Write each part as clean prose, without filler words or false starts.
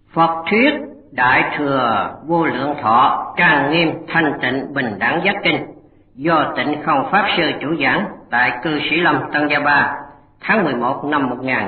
Phật thuyết Đại Thừa Vô Lượng Thọ trang nghiêm thanh tịnh bình đẳng giác kinh do Tịnh Không Pháp Sư chủ giảng tại Cư Sĩ Lâm, Tân Gia Ba, tháng 11 năm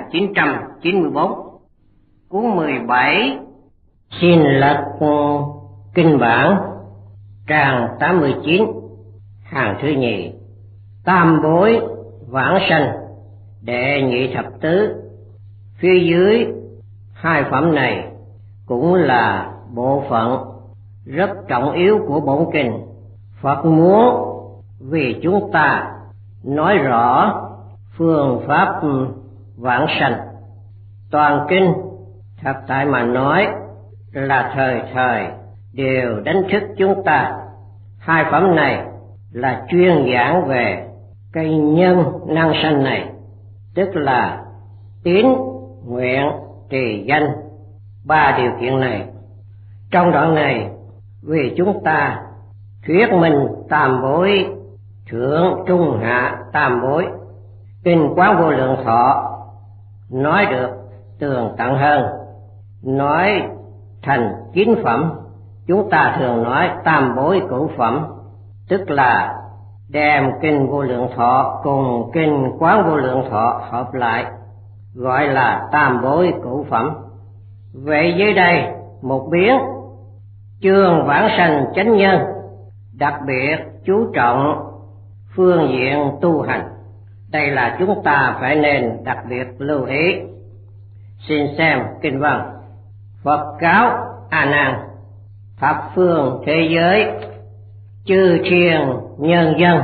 1994. Cuốn 17 xin lật kinh bản, trang 89, hàng thứ nhì. Tam bối vãng sanh đệ nhị thập tứ. Phía dưới hai phẩm này cũng là bộ phận rất trọng yếu của bổn kinh. Phật muốn vì chúng ta nói rõ phương pháp vãng sanh. Toàn kinh thật tại mà nói là thời thời đều đánh thức chúng ta. Hai phẩm này là chuyên giảng về cây nhân năng sanh này, tức là tín, nguyện, trì, danh, ba điều kiện này. Trong đoạn này vì chúng ta thuyết minh tam bối, thượng trung hạ tam bối. Kinh Quán Vô Lượng Thọ nói được tường tận hơn, nói thành 9 phẩm. Chúng ta thường nói tam bối cửu phẩm, tức là đem kinh Vô Lượng Thọ cùng kinh Quán Vô Lượng Thọ hợp lại, gọi là tam bối cửu phẩm. Vậy dưới đây một biến chương vãng sanh chánh nhân, đặc biệt chú trọng phương diện tu hành. Đây là chúng ta phải nên đặc biệt lưu ý. Xin xem kinh văn. Phật cáo A Nan: thập phương thế giới, chư thiên nhân dân,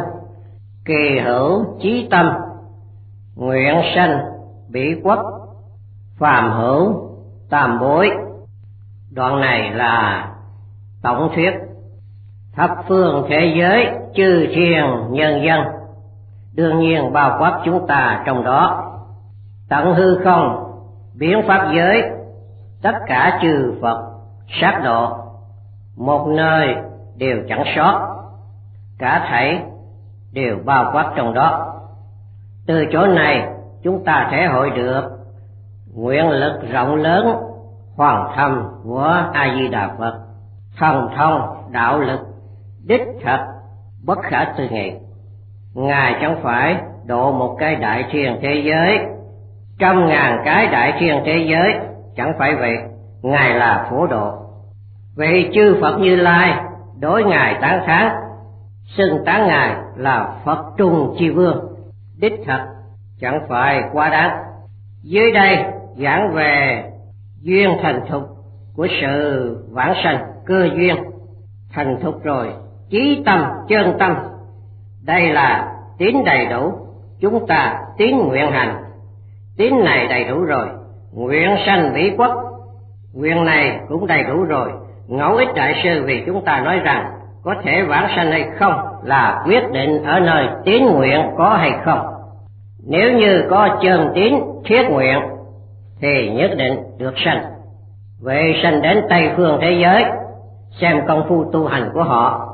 kỳ hữu chí tâm, nguyện sanh bỉ quốc, phàm hữu tam bối. Đoạn này là tổng thuyết. Thập phương thế giới, chư thiên nhân dân, đương nhiên bao quát chúng ta trong đó. Tận hư không, biến pháp giới, tất cả chư Phật sát độ, một nơi đều chẳng sót, cả thảy đều bao quát trong đó. Từ chỗ này chúng ta thể hội được nguyện lực rộng lớn hoàn thâm của A Di Đà Phật, thần thông đạo lực đích thật bất khả tư nghị. Ngài chẳng phải độ một cái đại thiên thế giới, 100.000 cái đại thiên thế giới, chẳng phải vậy. Ngài là phổ độ. Vậy chư Phật Như Lai đối Ngài tán thán, xưng tán Ngài là Phật Trung Chi Vương, đích thật chẳng phải quá đáng. Dưới đây giảng về duyên thành thục của sự vãng sanh. Cơ duyên thành thục rồi, chí tâm, chân tâm, đây là tín đầy đủ. Chúng ta tín nguyện hành, tín này đầy đủ rồi. Nguyện sanh bỉ quốc, nguyện này cũng đầy đủ rồi. Ngẫu Ích Đại Sư vì chúng ta nói rằng có thể vãng sanh hay không là quyết định ở nơi tín nguyện có hay không. Nếu như có chân tín thiết nguyện thì nhất định được sanh. Vậy sanh đến Tây phương thế giới, xem công phu tu hành của họ.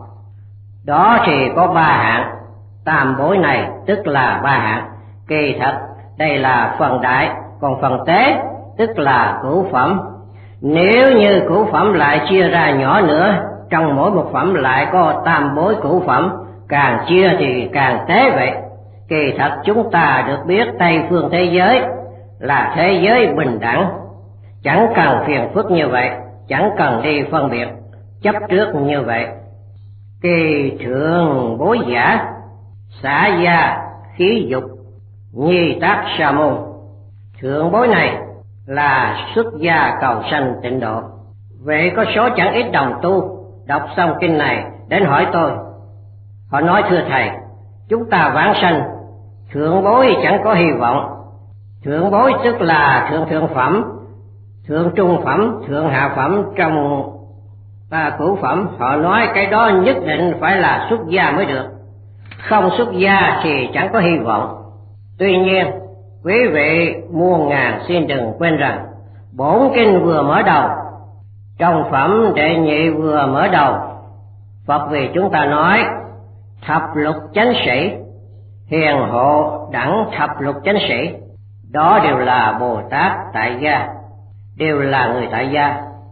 Đó thì có 3 hạng. Tam bối này tức là 3 hạng. Kỳ thật đây là phần đại, còn phần tế tức là cửu phẩm. Nếu như cửu phẩm lại chia ra nhỏ nữa, trong mỗi một phẩm lại có tam bối cửu phẩm, càng chia thì càng tế vậy. Kỳ thật chúng ta được biết Tây phương thế giới là thế giới bình đẳng, chẳng cần phiền phức như vậy, chẳng cần đi phân biệt chấp trước như vậy. Kỳ thượng bối giả, xả gia khí dục, nhi tác sa môn. Thượng bối này là xuất gia cầu sanh tịnh độ. Vậy có số chẳng ít đồng tu đọc xong kinh này đến hỏi tôi. Họ nói: thưa thầy, chúng ta vãng sanh, thượng bối chẳng có hy vọng. Thượng bối tức là thượng thượng phẩm, thượng trung phẩm, thượng hạ phẩm trong cửu phẩm. Họ nói cái đó nhất định phải là xuất gia mới được, không xuất gia thì chẳng có hy vọng. Tuy nhiên quý vị muôn ngàn xin đừng quên rằng bổn kinh vừa mở đầu, trong phẩm đệ nhị vừa mở đầu, Phật vì chúng ta nói thập lục chánh sĩ, hiền hộ đẳng thập lục chánh sĩ. Đó đều là Bồ Tát tại gia, đều là người tại gia.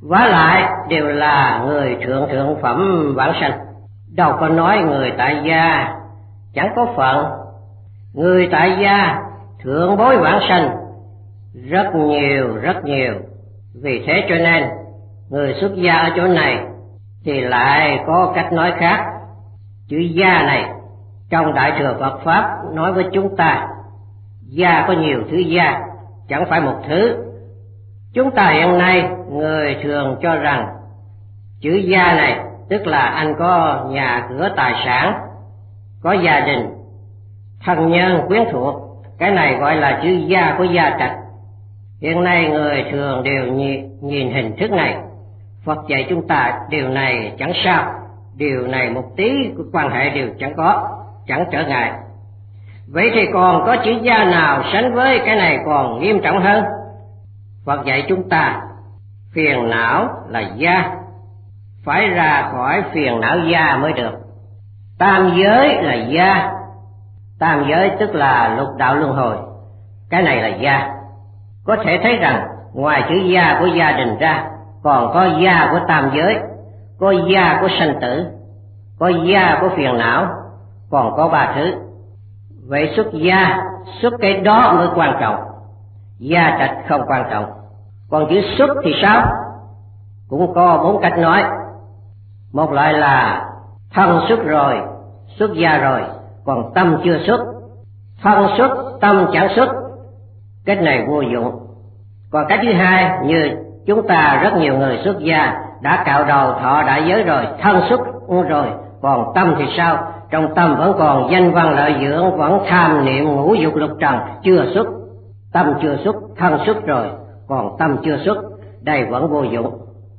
Vả lại đều là người thượng thượng phẩm vãng sanh, đâu có nói người tại gia chẳng có phận. Người tại gia thượng bối vãng sanh rất nhiều. Vì thế cho nên người xuất gia ở chỗ này thì lại có cách nói khác. Chữ gia này trong Đại Thừa Phật Pháp nói với chúng ta, gia có nhiều thứ gia, chẳng phải một thứ. Chúng ta hiện nay người thường cho rằng chữ gia này tức là anh có nhà cửa tài sản, có gia đình, thân nhân quyến thuộc, cái này gọi là chữ gia của gia trạch. Hiện nay người thường đều nhìn hình thức này. Phật dạy chúng ta điều này chẳng sao, điều này một tí quan hệ đều chẳng có, chẳng trở ngại. Vậy thì còn có chữ gia nào sánh với cái này còn nghiêm trọng hơn? Phật dạy chúng ta phiền não là gia, phải ra khỏi phiền não gia mới được. Tam giới là gia, tam giới tức là lục đạo luân hồi, cái này là gia. Có thể thấy rằng ngoài chữ gia của gia đình ra còn có gia của tam giới, có gia của sanh tử, có gia của phiền não, còn có ba thứ. Vậy xuất gia, xuất cái đó mới quan trọng, gia trạch không quan trọng. Còn chữ xuất thì sao? Cũng có 4 cách nói. Một loại là thân xuất rồi, xuất gia rồi, còn tâm chưa xuất. Thân xuất, tâm chẳng xuất, cách này vô dụng. Còn cách thứ hai, như chúng ta rất nhiều người xuất gia đã cạo đầu thọ đại giới rồi, thân xuất rồi, còn tâm thì sao? Trong tâm vẫn còn danh văn lợi dưỡng, vẫn tham niệm ngũ dục lục trần, chưa xuất. Tâm chưa xuất, thân xuất rồi, còn tâm chưa xuất, đây vẫn vô dụng.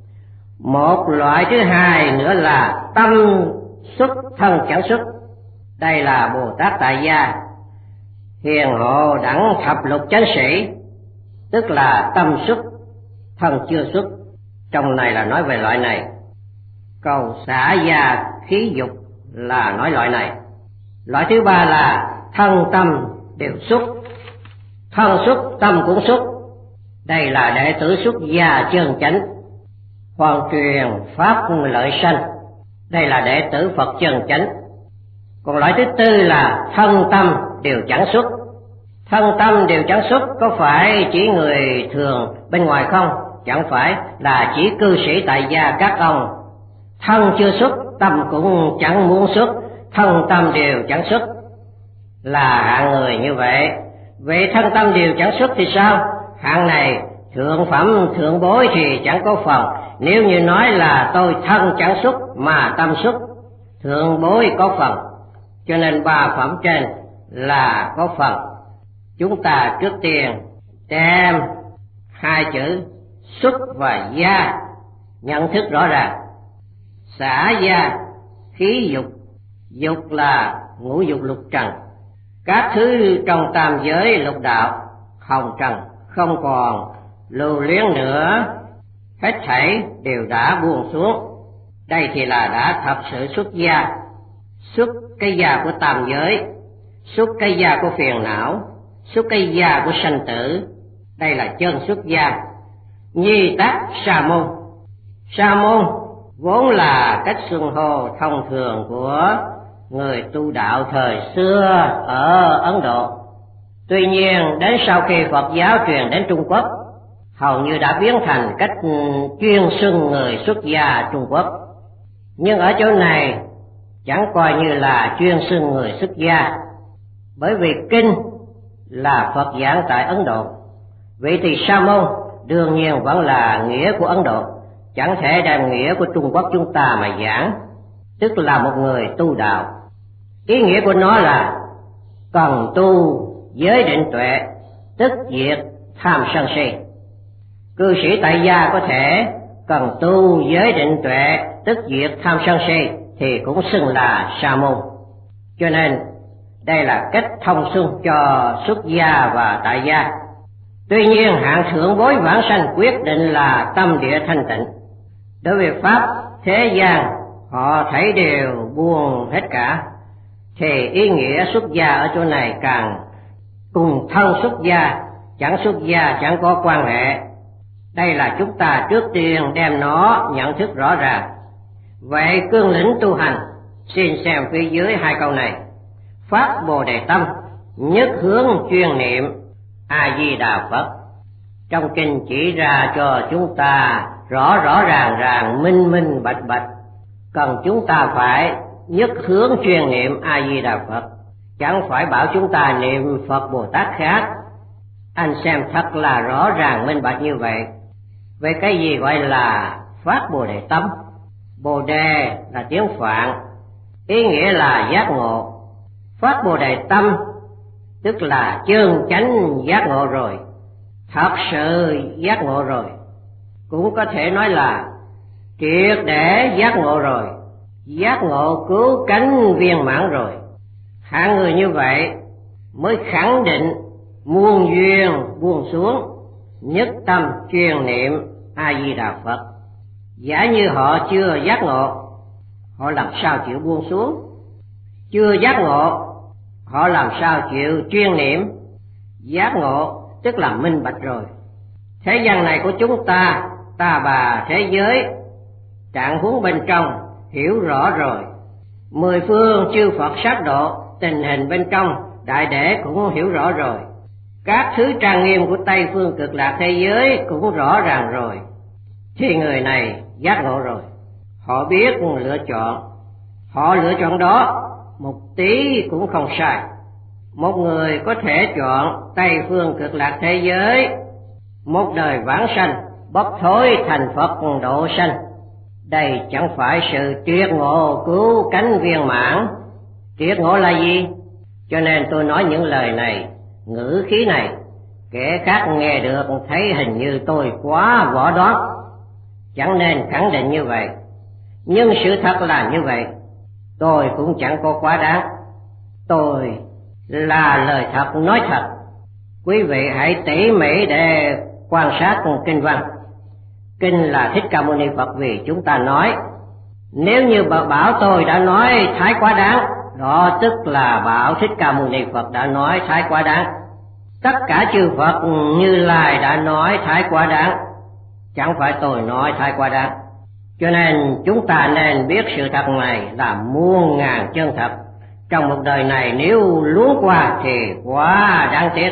Một loại thứ hai nữa là tâm xuất, thân chẳng xuất, đây là Bồ Tát tại gia, hiền hộ đẳng thập lục chánh sĩ, tức là tâm xuất, thân chưa xuất. Trong này là nói về loại này. Cầu xả gia khí dục là nói loại này. Loại thứ ba là thân tâm đều xuất, thân xuất tâm cũng xuất, đây là đệ tử xuất gia chân chánh, hoàn truyền pháp lợi sanh, đây là đệ tử Phật chân chánh. Còn loại thứ tư là thân tâm đều chẳng xuất. Thân tâm đều chẳng xuất có phải chỉ người thường bên ngoài không? Chẳng phải, là chỉ cư sĩ tại gia các ông. Thân chưa xuất, tâm cũng chẳng muốn xuất, thân tâm đều chẳng xuất, là hạng người như vậy. Vậy thân tâm đều chẳng xuất thì sao? Hạng này thượng phẩm thượng bối thì chẳng có phần. Nếu như nói là tôi thân chẳng xuất mà tâm xuất, thượng bối có phần, cho nên 3 phẩm trên là có phần. Chúng ta trước tiên đem 2 chữ xuất và gia nhận thức rõ ràng. Xả gia khí dục, dục là ngũ dục lục trần, các thứ trong tam giới lục đạo hồng trần không còn lưu luyến nữa, hết thảy đều đã buông xuống. Đây thì là đã thật sự xuất gia. Xuất cái gia của tam giới, xuất cái gia của phiền não, xuất cái gia của sanh tử, đây là chân xuất gia. Nhi tác sa môn, sa môn vốn là cách xưng hô thông thường của người tu đạo thời xưa ở Ấn Độ. Tuy nhiên đến sau khi Phật giáo truyền đến Trung Quốc, hầu như đã biến thành cách chuyên xưng người xuất gia Trung Quốc. Nhưng ở chỗ này chẳng coi như là chuyên xưng người xuất gia, bởi vì kinh là Phật giảng tại Ấn Độ. Vậy thì sa môn đương nhiên vẫn là nghĩa của Ấn Độ, chẳng thể đem nghĩa của Trung Quốc chúng ta mà giảng, tức là một người tu đạo. Ý nghĩa của nó là cần tu giới định tuệ, tức diệt tham sân si. Cư sĩ tại gia có thể cần tu giới định tuệ, tức diệt tham sân si, thì cũng xưng là sa môn. Cho nên đây là cách thông xuân cho xuất gia và tại gia. Tuy nhiên hạng thượng bối vãng sanh quyết định là tâm địa thanh tịnh. Đối với pháp thế gian họ thấy đều buông hết cả, thì ý nghĩa xuất gia ở chỗ này càng cùng thân xuất gia, chẳng xuất gia chẳng có quan hệ. Đây là chúng ta trước tiên đem nó nhận thức rõ ràng. Vậy cương lĩnh tu hành, xin xem phía dưới hai câu này. Phát Bồ Đề tâm, nhất hướng chuyên niệm A Di Đà Phật. Trong kinh chỉ ra cho chúng ta rõ ràng, minh bạch. Cần chúng ta phải nhất hướng chuyên niệm A Di Đà Phật, chẳng phải bảo chúng ta niệm Phật Bồ Tát khác. Anh xem thật là rõ ràng minh bạch như vậy. Vậy cái gì gọi là phát Bồ Đề tâm? Bồ Đề là tiếng Phạn, ý nghĩa là giác ngộ. Phát Bồ Đề tâm tức là chân chánh giác ngộ rồi, thật sự giác ngộ rồi. Cũng có thể nói là triệt để giác ngộ rồi, giác ngộ cứu cánh viên mãn rồi. Hạng người như vậy mới khẳng định muôn duyên buông xuống, nhất tâm chuyên niệm A Di Đà Phật. Giả như họ chưa giác ngộ, họ làm sao chịu buông xuống? Chưa giác ngộ, họ làm sao chịu chuyên niệm? Giác ngộ tức là minh bạch rồi. Thế gian này của chúng ta, ta bà thế giới, trạng huống bên trong hiểu rõ rồi. Mười phương chư Phật sát độ, tình hình bên trong đại để cũng hiểu rõ rồi. Các thứ trang nghiêm của Tây phương cực lạc thế giới cũng rõ ràng rồi. Thì người này giác ngộ rồi, họ biết lựa chọn, họ lựa chọn đó một tí cũng không sai. Một người có thể chọn Tây phương cực lạc thế giới, một đời vãng sanh, bốc thối thành Phật độ sanh. Đây chẳng phải sự triệt ngộ cứu cánh viên mãn. Triệt ngộ là gì? Cho nên tôi nói những lời này, ngữ khí này, kẻ khác nghe được thấy hình như tôi quá võ đoán, chẳng nên khẳng định như vậy. Nhưng sự thật là như vậy. Tôi cũng chẳng có quá đáng, tôi là lời thật nói thật. Quý vị hãy tỉ mỉ để quan sát kinh văn. Kinh là Thích Ca Mâu Ni Phật vì chúng ta nói. Nếu như bảo tôi đã nói thái quá đáng, đó tức là bảo Thích Ca Mâu Ni Phật đã nói thái quá đáng. Tất cả chư Phật Như Lai đã nói thái quá đáng, chẳng phải tôi nói thái quá đáng. Cho nên chúng ta nên biết sự thật này là muôn ngàn chân thật. Trong một đời này nếu luống qua thì quá đáng tiếc.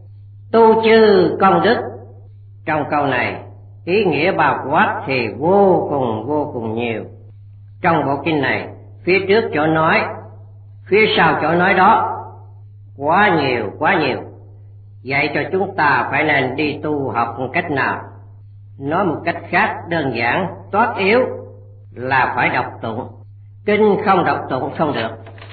Tu chư công đức, trong câu này ý nghĩa bao quát thì vô cùng nhiều. Trong bộ kinh này, phía trước chỗ nói, phía sau chỗ nói đó, quá nhiều. Vậy cho chúng ta phải nên đi tu học một cách nào? Nói một cách khác đơn giản, toát yếu là phải đọc tụng. Kinh không đọc tụng không được.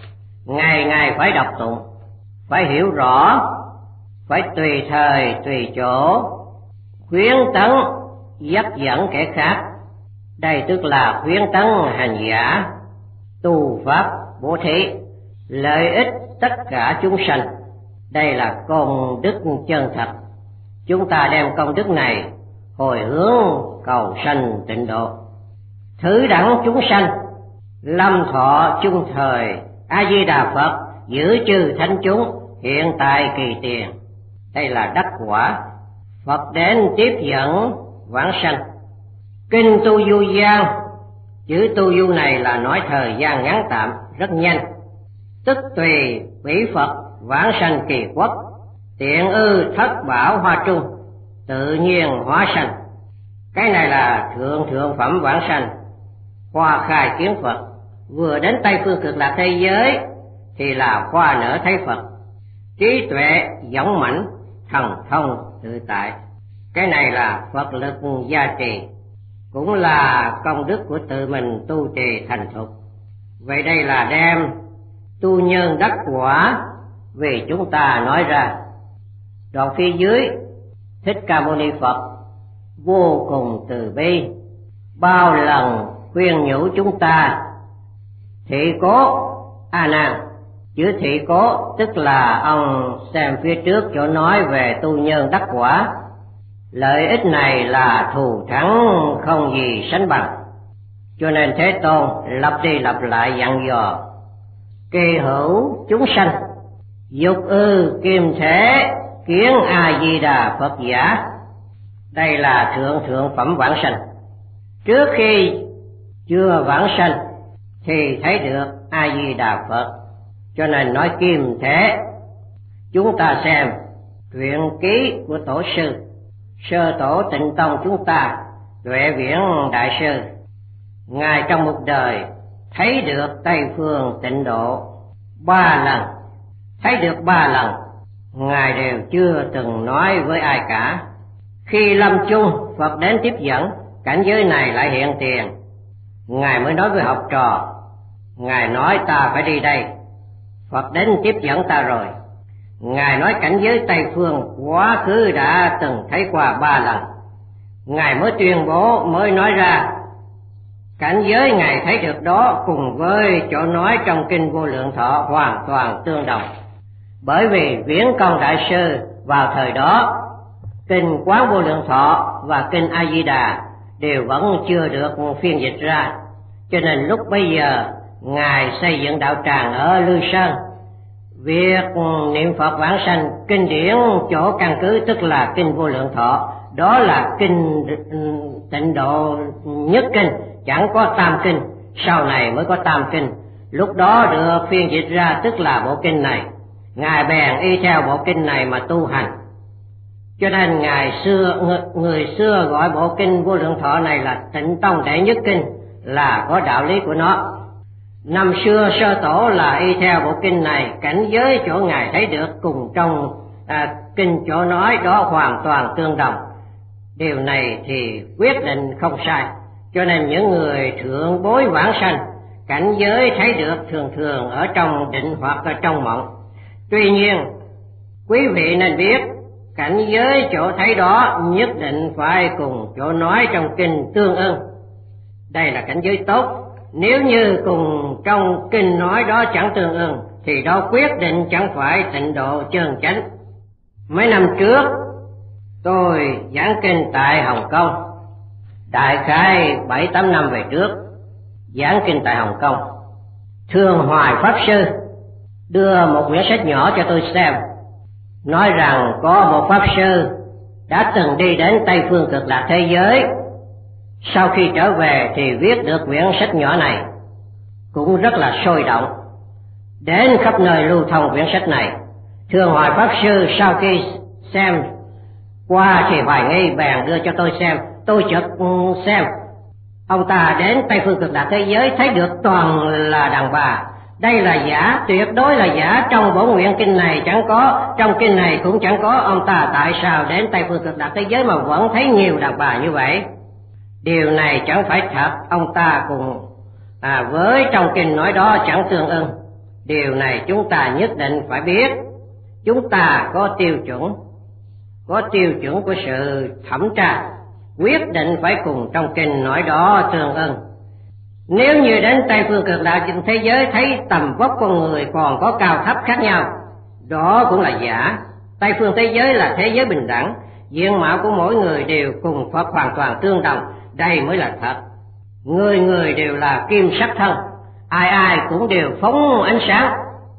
Ngày phải đọc tụng, phải hiểu rõ, phải tùy thời tùy chỗ, khuyến tấn dắt dẫn kẻ khác. Đây tức là khuyến tấn hành giả, tu pháp bố thí, lợi ích tất cả chúng sanh. Đây là công đức chân thật. Chúng ta đem công đức này hồi hướng cầu sanh tịnh độ. Thứ đẳng chúng sanh, lâm thọ chung thời, A Di Đà Phật giữ chư thánh chúng hiện tại kỳ tiền. Đây là đắc quả. Phật đến tiếp dẫn vãng sanh. Kinh Tu Du Giang, chữ Tu Du này là nói thời gian ngắn tạm, rất nhanh. Tức tùy quỷ Phật vãng sanh kỳ quốc, tiện ư thất bảo hoa trung, tự nhiên hóa sanh. Cái này là thượng phẩm vãng sanh, hoa khai kiến Phật. Vừa đến Tây phương cực lạc thế giới thì là hoa nở thấy Phật, trí tuệ dũng mãnh, thần thông tự tại. Cái này là Phật lực gia trì, cũng là công đức của tự mình tu trì thành thục. Vậy đây là đem tu nhân đắc quả vì chúng ta nói ra. Đoạn phía dưới, Thích Ca Mâu Ni Phật vô cùng từ bi, bao lần khuyên nhủ chúng ta thị cố A Nan. Chữ thị cố tức là ông xem phía trước chỗ nói về tu nhân đắc quả. Lợi ích này là thù thắng không gì sánh bằng. Cho nên Thế Tôn lặp đi lặp lại dặn dò: kỳ hữu chúng sanh, dục ư kim thể kiến A Di Đà Phật giả. Đây là thượng phẩm vãng sanh. Trước khi chưa vãng sanh thì thấy được A Di Đà Phật, cho nên nói kim thế. Chúng ta xem truyện ký của tổ sư sơ tổ Tịnh Tông chúng ta, Tuệ Viễn đại sư. Ngài trong một đời thấy được Tây phương tịnh độ 3 lần, thấy được 3 lần, Ngài đều chưa từng nói với ai cả. Khi lâm chung, Phật đến tiếp dẫn, cảnh giới này lại hiện tiền. Ngài mới nói với học trò, Ngài nói ta phải đi đây, Phật đến tiếp dẫn ta rồi. Ngài nói cảnh giới Tây phương quá khứ đã từng thấy qua 3 lần. Ngài mới tuyên bố, mới nói ra cảnh giới Ngài thấy được đó cùng với chỗ nói trong Kinh Vô Lượng Thọ hoàn toàn tương đồng. Bởi vì Viễn Công đại sư vào thời đó, Kinh Quán Vô Lượng Thọ và Kinh A Di Đà đều vẫn chưa được phiên dịch ra, cho nên lúc bấy giờ Ngài xây dựng đạo tràng ở Lư Sơn. Việc niệm Phật vãng sanh kinh điển chỗ căn cứ tức là Kinh Vô Lượng Thọ, đó là kinh tịnh độ nhất kinh, chẳng có tam kinh, sau này mới có tam kinh. Lúc đó được phiên dịch ra tức là bộ kinh này. Ngài bèn y theo bộ kinh này mà tu hành, cho nên người xưa gọi bộ Kinh Vô Lượng Thọ này là Tịnh Tông đệ nhất kinh, là có đạo lý của nó. Năm xưa sơ tổ là y theo bộ kinh này, cảnh giới chỗ Ngài thấy được cùng trong kinh chỗ nói đó hoàn toàn tương đồng. Điều này thì quyết định không sai, cho nên những người thượng bối vãng sanh, cảnh giới thấy được thường thường ở trong định hoặc ở trong mộng. Tuy nhiên quý vị nên biết, cảnh giới chỗ thấy đó nhất định phải cùng chỗ nói trong kinh tương ưng. Đây là cảnh giới tốt. Nếu như cùng trong kinh nói đó chẳng tương ưng thì đó quyết định chẳng phải tịnh độ chân chánh. Mấy năm trước tôi giảng kinh tại Hồng Kông, đại khái 7-8 năm về trước, giảng kinh tại Hồng Kông. Thường Hoài Pháp Sư đưa một quyển sách nhỏ cho tôi xem, nói rằng có một Pháp Sư đã từng đi đến Tây phương Cực Lạc thế giới, sau khi trở về thì viết được quyển sách nhỏ này, cũng rất là sôi động, đến khắp nơi lưu thông quyển sách này. Thường Hoài Pháp Sư sau khi xem qua thì hoài nghi, bèn đưa cho tôi xem. Tôi chợt xem, ông ta đến Tây phương Cực Lạc thế giới thấy được toàn là đàn bà. Đây là giả, tuyệt đối là giả, trong Bổn Nguyện kinh này chẳng có, trong kinh này cũng chẳng có. Ông ta tại sao đến Tây phương Cực Lạc thế giới mà vẫn thấy nhiều đàn bà như vậy? Điều này chẳng phải thật, ông ta cùng với trong kinh nói đó chẳng tương ưng. Điều này chúng ta nhất định phải biết. Chúng ta có tiêu chuẩn của sự thẩm tra, quyết định phải cùng trong kinh nói đó tương ưng. Nếu như đến Tây phương Cực Lạc thế giới thấy tầm vóc con người còn có cao thấp khác nhau, đó cũng là giả. Tây phương thế giới là thế giới bình đẳng, diện mạo của mỗi người đều cùng Phật hoàn toàn tương đồng, đây mới là thật. Người người đều là kim sắc thân, ai ai cũng đều phóng ánh sáng,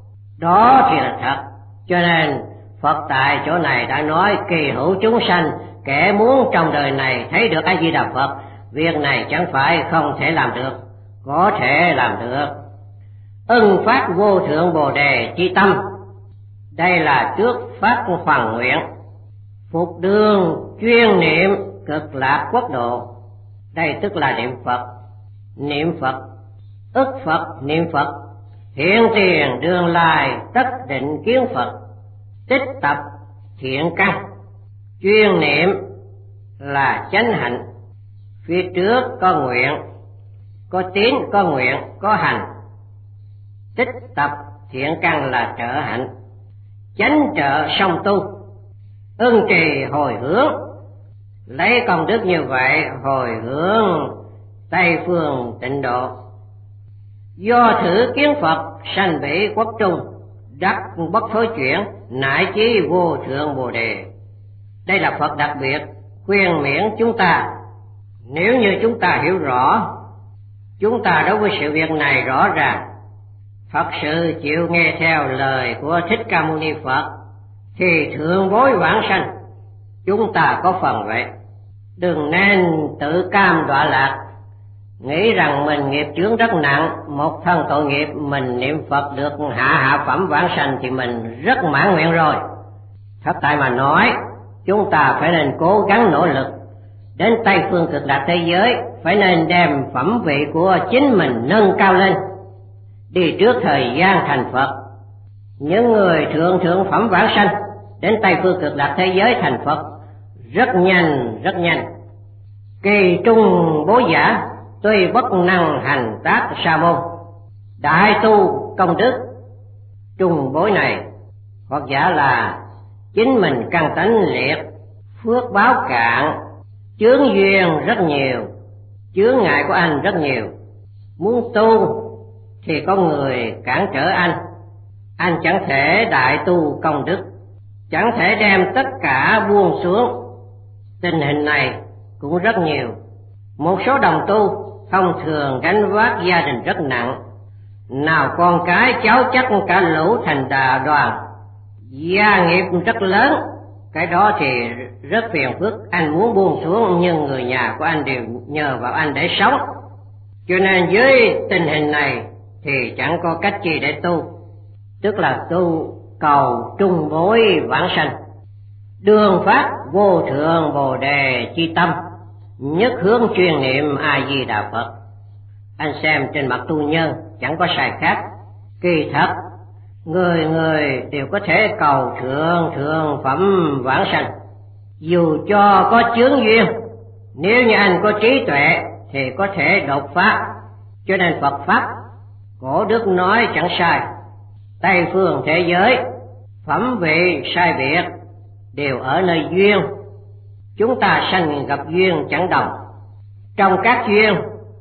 đó thì là thật. Cho nên Phật tại chỗ này đã nói kỳ hữu chúng sanh, kẻ muốn trong đời này thấy được A Di Đà Phật, việc này chẳng phải không thể làm được, có thể làm được. Ưng phát vô thượng bồ đề chi tâm, đây là trước phát hoàn nguyện, phục đường chuyên niệm Cực Lạc quốc độ. Đây tức là niệm Phật, ức Phật, niệm Phật, hiện tiền đương lai tất định kiến Phật, tích tập thiện căn, chuyên niệm là chánh hạnh. Phía trước có nguyện, có tín, có nguyện, có hành. Tích tập thiện căn là trợ hạnh, chánh trợ song tu, ưng trì hồi hướng. Lấy công đức như vậy hồi hướng Tây phương tịnh độ. Do thử kiến Phật sanh bỉ quốc trung, đắc bất thối chuyển, nại chí vô thượng bồ đề. Đây là Phật đặc biệt khuyên miễn chúng ta. Nếu như chúng ta hiểu rõ, chúng ta đối với sự việc này rõ ràng, thật sự chịu nghe theo lời của Thích Ca Mâu Ni Phật, thì thượng bối vãng sanh chúng ta có phần vậy. Đừng nên tự cam đọa lạc, nghĩ rằng mình nghiệp chướng rất nặng, một thân tội nghiệp, mình niệm Phật được hạ phẩm vãng sanh thì mình rất mãn nguyện rồi. Thật tại mà nói, chúng ta phải nên cố gắng nỗ lực, đến Tây phương cực lạc thế giới phải nên đem phẩm vị của chính mình nâng cao lên, đi trước thời gian thành Phật. Những người thượng phẩm vãng sanh đến Tây phương cực lạc thế giới thành Phật rất nhanh, rất nhanh. Kỳ trung bối giả tuy bất năng hành tác sa môn, đại tu công đức. Trung bối này hoặc giả là chính mình căn tánh liệt, phước báo cạn, chướng duyên rất nhiều, chướng ngại của anh rất nhiều. Muốn tu thì có người cản trở anh chẳng thể đại tu công đức, chẳng thể đem tất cả buông xuống. Tình hình này cũng rất nhiều. Một số đồng tu thông thường gánh vác gia đình rất nặng, nào con cái cháu chắc cả lũ thành đoàn, gia nghiệp rất lớn. Cái đó thì rất phiền phức, anh muốn buông xuống nhưng người nhà của anh đều nhờ vào anh để sống. Cho nên với tình hình này thì chẳng có cách gì để tu, tức là tu cầu trung bối vãng sanh. Đường pháp vô thượng bồ đề chi tâm, nhất hướng chuyên niệm A Di Đà Phật. Anh xem trên mặt tu nhân chẳng có sai khác. Kỳ thật người người đều có thể cầu thượng phẩm vãng sanh, dù cho có chướng duyên. Nếu như anh có trí tuệ thì có thể đột phá. Cho nên Phật pháp cổ đức nói chẳng sai, Tây phương thế giới phẩm vị sai biệt đều ở nơi duyên. Chúng ta sanh gặp duyên chẳng đồng. Trong các duyên,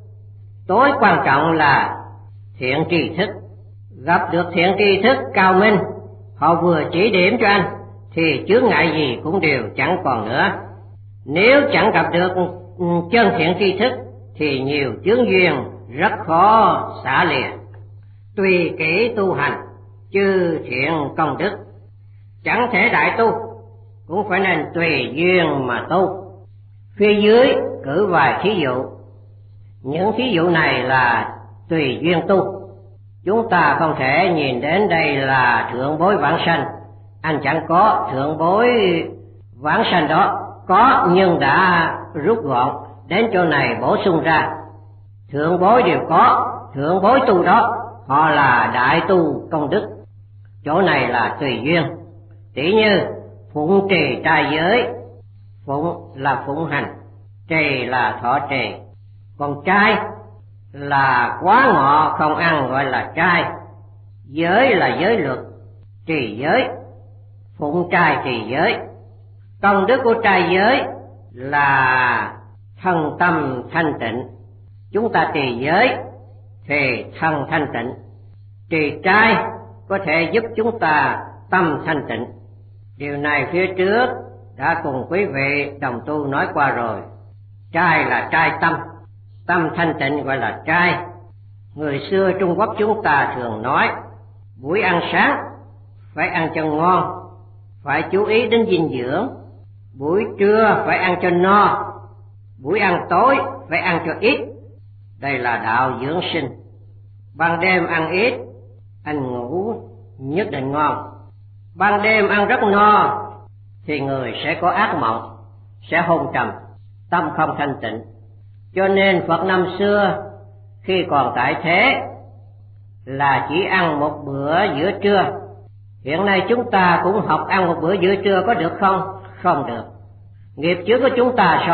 tối quan trọng là thiện tri thức. Gặp được thiện tri thức cao minh, họ vừa chỉ điểm cho anh thì chướng ngại gì cũng đều chẳng còn nữa. Nếu chẳng gặp được chân thiện tri thức thì nhiều chướng duyên rất khó xả lìa. Tùy kỹ tu hành, chư thiện công đức, chẳng thể đại tu, cũng phải nên tùy duyên mà tu. Phía dưới cử vài thí dụ. Những thí dụ này là tùy duyên tu. Chúng ta không thể nhìn đến đây là thượng bối vãng sanh, anh chẳng có thượng bối vãng sanh đó, có nhưng đã rút gọn, đến chỗ này bổ sung ra. Thượng bối đều có, thượng bối tu đó họ là đại tu công đức. Chỗ này là tùy duyên. Tỷ như phụng trì trai giới, phụng là phụng hành, trì là thọ trì, còn trai là quá ngọ không ăn gọi là trai, giới là giới luật, trì giới, phụng trai trì giới. Công đức của trai giới là thân tâm thanh tịnh. Chúng ta trì giới thì thân thanh tịnh, trì trai có thể giúp chúng ta tâm thanh tịnh. Điều này phía trước đã cùng quý vị đồng tu nói qua rồi. Trai là trai tâm, tâm thanh tịnh gọi là trai. Người xưa Trung Quốc chúng ta thường nói, buổi ăn sáng phải ăn cho ngon, phải chú ý đến dinh dưỡng. Buổi trưa phải ăn cho no, buổi ăn tối phải ăn cho ít. Đây là đạo dưỡng sinh. Ban đêm ăn ít, anh ngủ nhất định ngon. Ban đêm ăn rất no thì người sẽ có ác mộng, sẽ hôn trầm, tâm không thanh tịnh. Cho nên Phật năm xưa khi còn tại thế là chỉ ăn một bữa giữa trưa. Hiện nay chúng ta cũng học ăn một bữa giữa trưa, có được không? Không được. Nghiệp chướng của chúng ta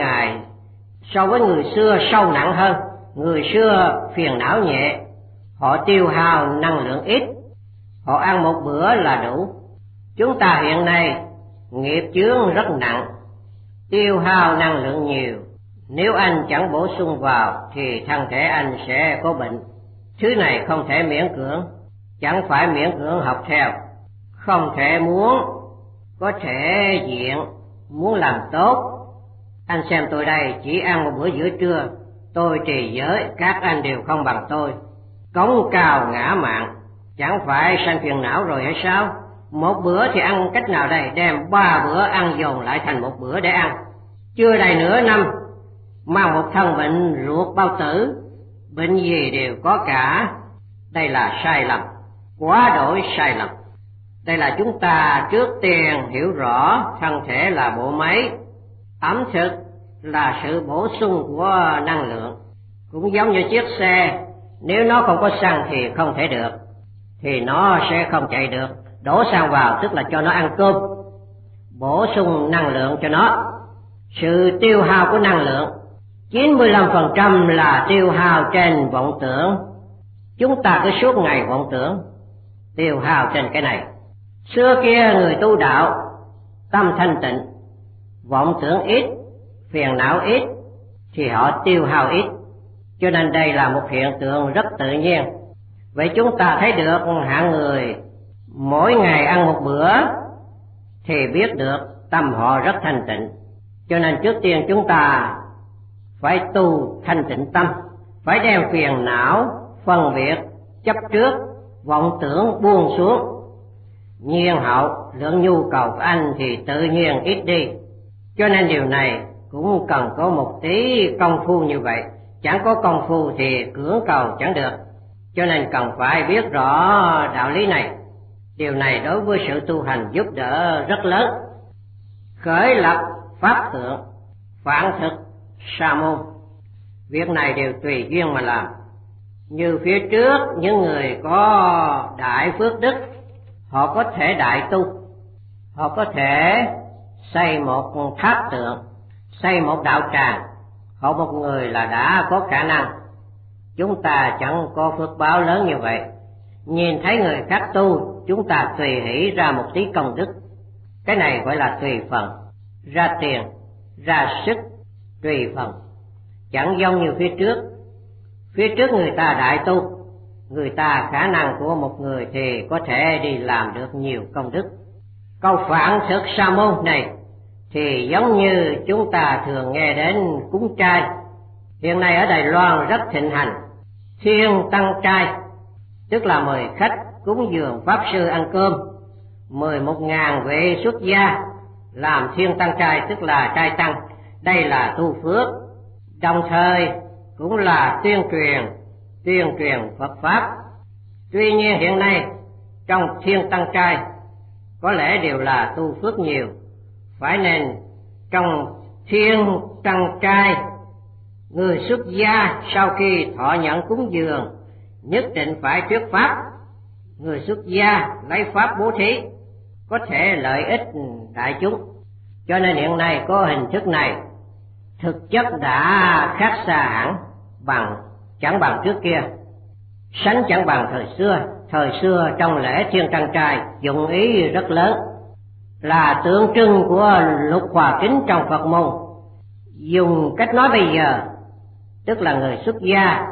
so với người xưa sâu nặng hơn. Người xưa phiền não nhẹ, họ tiêu hao năng lượng ít, họ ăn một bữa là đủ. Chúng ta hiện nay nghiệp chướng rất nặng, tiêu hao năng lượng nhiều. Nếu anh chẳng bổ sung vào thì thân thể anh sẽ có bệnh. Thứ này không thể miễn cưỡng, chẳng phải miễn cưỡng học theo. Không thể muốn, có thể diện, muốn làm tốt. Anh xem tôi đây, chỉ ăn một bữa giữa trưa, tôi trì giới, các anh đều không bằng tôi. Cống cao ngã mạn, chẳng phải sanh phiền não rồi hay sao? Một bữa thì ăn cách nào đây? Đem 3 bữa ăn dồn lại thành một bữa để ăn. Chưa đầy nửa năm mang một thân bệnh ruột bao tử, bệnh gì đều có cả. Đây là sai lầm, quá đổi sai lầm. Đây là chúng ta trước tiên hiểu rõ thân thể là bộ máy, ẩm thực là sự bổ sung của năng lượng. Cũng giống như chiếc xe, nếu nó không có xăng thì không thể được, thì nó sẽ không chạy được. Đổ xăng vào tức là cho nó ăn cơm, bổ sung năng lượng cho nó. Sự tiêu hao của năng lượng 95% là tiêu hao trên vọng tưởng. Chúng ta cứ suốt ngày vọng tưởng, tiêu hao trên cái này. Xưa kia người tu đạo tâm thanh tịnh, vọng tưởng ít, phiền não ít thì họ tiêu hao ít. Cho nên đây là một hiện tượng rất tự nhiên. Vậy chúng ta thấy được hạng người mỗi ngày ăn một bữa thì biết được tâm họ rất thanh tịnh. Cho nên trước tiên chúng ta phải tu thanh tịnh tâm, phải đem phiền não, phân biệt, chấp trước, vọng tưởng buông xuống. Nhiên hậu, lượng nhu cầu của anh thì tự nhiên ít đi. Cho nên điều này cũng cần có một tí công phu như vậy. Chẳng có công phu thì cưỡng cầu chẳng được. Cho nên cần phải biết rõ đạo lý này. Điều này đối với sự tu hành giúp đỡ rất lớn. Khởi lập pháp thượng, phản thực sa môn, việc này đều tùy duyên mà làm. Như phía trước những người có đại phước đức, họ có thể đại tu, họ có thể xây một tháp tượng, xây một đạo tràng. Họ một người là đã có khả năng. Chúng ta chẳng có phước báo lớn như vậy. Nhìn thấy người khác tu, chúng ta tùy hỷ ra một tí công đức. Cái này gọi là tùy phần, ra tiền, ra sức, tùy phần. Chẳng giống như phía trước. Phía trước người ta đại tu, người ta khả năng của một người thì có thể đi làm được nhiều công đức. Câu phản thực sa môn này thì giống như chúng ta thường nghe đến cúng trai. Hiện nay ở Đài Loan rất thịnh hành thiên tăng trai, tức là mời khách cúng dường pháp sư ăn cơm, 11.000 vị xuất gia làm thiên tăng trai, tức là trai tăng. Đây là tu phước, đồng thời cũng là tuyên truyền Phật pháp. Tuy nhiên hiện nay trong thiên tăng trai có lẽ đều là tu phước nhiều, phải nên trong thiên tăng trai người xuất gia sau khi thọ nhận cúng dường nhất định phải thuyết pháp. Người xuất gia lấy pháp bố thí có thể lợi ích đại chúng. Cho nên hiện nay có hình thức này, thực chất đã khác xa hẳn, chẳng bằng trước kia, sánh chẳng bằng thời xưa. Thời xưa trong lễ thiên tăng trai dụng ý rất lớn, là tượng trưng của lục hòa kính trong Phật môn. Dùng cách nói bây giờ, tức là người xuất gia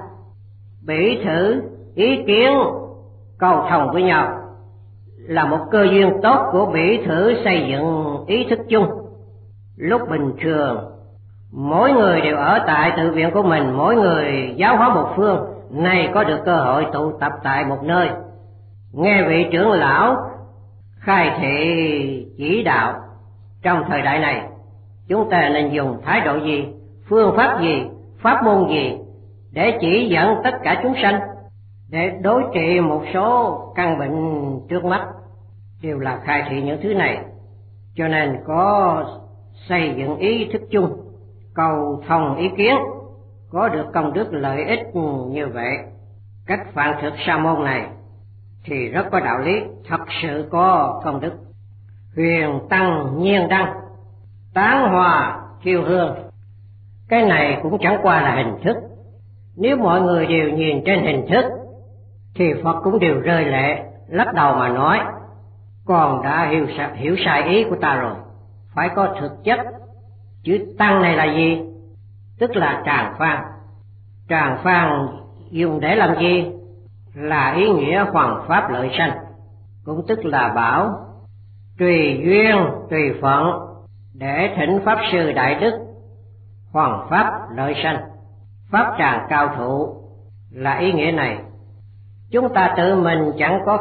bỉ thử ý kiến cầu thông với nhau, là một cơ duyên tốt của bỉ thử xây dựng ý thức chung. Lúc bình thường mỗi người đều ở tại tự viện của mình, mỗi người giáo hóa một phương, nay có được cơ hội tụ tập tại một nơi, nghe vị trưởng lão khai thị chỉ đạo. Trong thời đại này chúng ta nên dùng thái độ gì, phương pháp gì, pháp môn gì để chỉ dẫn tất cả chúng sanh, để đối trị một số căn bệnh trước mắt, đều là khai thị những thứ này. Cho nên có xây dựng ý thức chung, cầu thông ý kiến, có được công đức lợi ích như vậy. Cách phản thực sa môn này thì rất có đạo lý, thật sự có công đức. Huyền tăng nhiên đăng, tán hòa thiêu hương, cái này cũng chẳng qua là hình thức. Nếu mọi người đều nhìn trên hình thức thì Phật cũng đều rơi lệ, lắc đầu mà nói con đã hiểu sai ý của ta rồi, phải có thực chất. Chữ tăng này là gì? Tức là tràng phan. Tràng phan dùng để làm gì? Là ý nghĩa hoằng pháp lợi sanh, cũng tức là bảo tùy duyên tùy phận để thỉnh pháp sư đại đức, hoằng pháp lợi sanh, pháp tràng cao thụ, là ý nghĩa này. Chúng ta tự mình chẳng có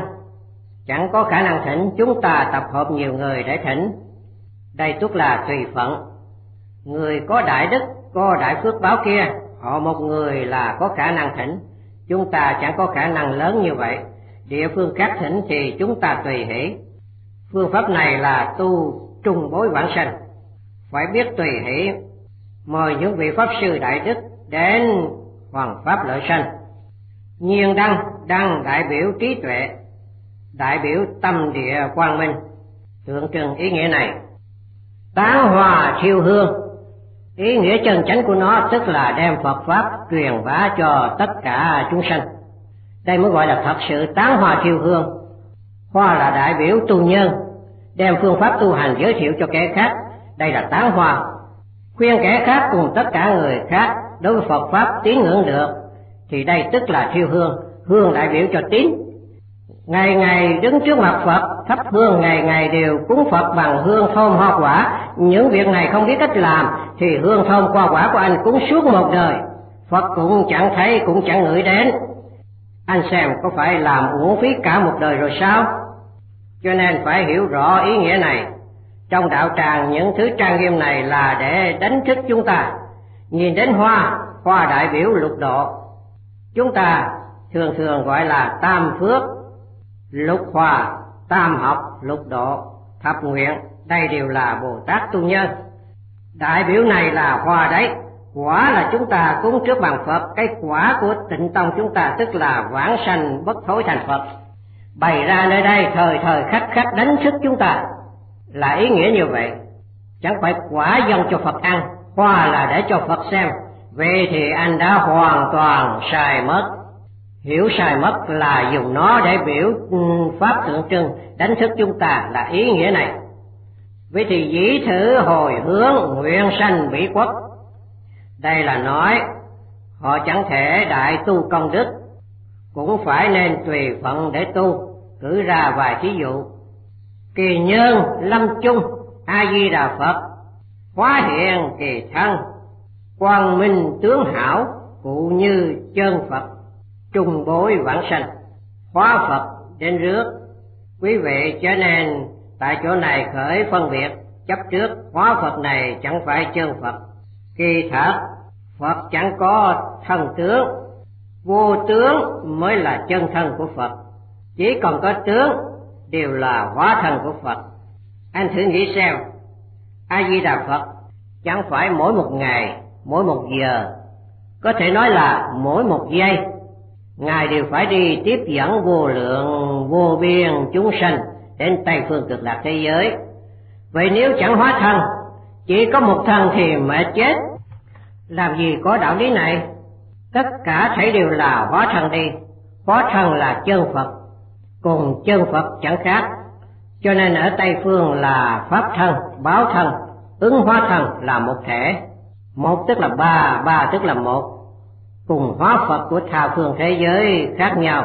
khả năng thỉnh, chúng ta tập hợp nhiều người để thỉnh, đây tức là tùy phận. Người có đại đức, có đại phước báo kia, họ một người là có khả năng thỉnh, chúng ta chẳng có khả năng lớn như vậy. Địa phương khác thỉnh thì chúng ta tùy hỷ. Phương pháp này là tu trung bối vãng sanh, phải biết tùy hỷ mời những vị pháp sư đại đức đến hoàng pháp lợi sanh. Nhiên đăng đại biểu trí tuệ, đại biểu tâm địa quang minh, tượng trưng ý nghĩa này. Tán hòa thiêu hương, ý nghĩa chân chánh của nó tức là đem Phật pháp truyền bá cho tất cả chúng sanh. Đây mới gọi là thật sự tán hòa thiêu hương. Hoa là đại biểu tu nhân, đem phương pháp tu hành giới thiệu cho kẻ khác, đây là tán hòa. Khuyên kẻ khác cùng tất cả người khác đối với Phật pháp tín ngưỡng được, thì đây tức là thiêu hương. Hương đại biểu cho tín. Ngày ngày đứng trước mặt Phật thắp hương, ngày ngày đều cúng Phật bằng hương thơm hoa quả. Những việc này không biết cách làm thì hương thơm hoa quả của anh cúng suốt một đời, Phật cũng chẳng thấy, cũng chẳng ngửi đến. Anh xem có phải làm uổng phí cả một đời rồi sao? Cho nên phải hiểu rõ ý nghĩa này. Trong đạo tràng những thứ trang nghiêm này là để đánh thức chúng ta. Nhìn đến hoa đại biểu lục độ. Chúng ta thường thường gọi là tam phước, lục hòa, tam học, lục độ, thập nguyện. Đây đều là Bồ Tát tu nhân. Đại biểu này là hoa đấy. Quả là chúng ta cúng trước bàn Phật. Cái quả của Tịnh Tông chúng ta tức là vãng sanh bất thối thành Phật, bày ra nơi đây thời thời khắc khắc đánh thức chúng ta, là ý nghĩa như vậy. Chẳng phải quả dâng cho Phật ăn, hoa là để cho Phật xem. Vậy thì anh đã hoàn toàn sai mất. Hiểu sai mất là dùng nó để biểu pháp tượng trưng đánh thức chúng ta, là ý nghĩa này. Vậy thì dĩ thử hồi hướng nguyện sanh Bỉ Quốc. Đây là nói họ chẳng thể đại tu công đức, cũng phải nên tùy phận để tu. Cử ra vài thí dụ. Kỳ nhân lâm chung A Di Đà Phật, hóa hiện kỳ thân, quang minh tướng hảo, cụ như chân Phật, trung bối vãng sanh. Hóa Phật đến rước. Quý vị cho nên tại chỗ này khởi phân biệt chấp trước, hóa Phật này chẳng phải chân Phật. Kỳ thật Phật chẳng có thân tướng, vô tướng mới là chân thân của Phật. Chỉ còn có tướng đều là hóa thân của Phật. Anh thử nghĩ xem, A Di Đà Phật chẳng phải mỗi một ngày, mỗi một giờ, có thể nói là mỗi một giây, Ngài đều phải đi tiếp dẫn vô lượng vô biên chúng sanh đến Tây phương Cực Lạc thế giới. Vậy nếu chẳng hóa thân, chỉ có một thân thì mệt chết. Làm gì có đạo lý này? Tất cả thảy đều là hóa thân đi. Hóa thân là chân Phật, cùng chân Phật chẳng khác. Cho nên ở Tây phương là pháp thân, báo thân, ứng hóa thân là một thể. Một tức là ba, ba tức là một. Cùng hóa Phật của tha phương thế giới khác nhau.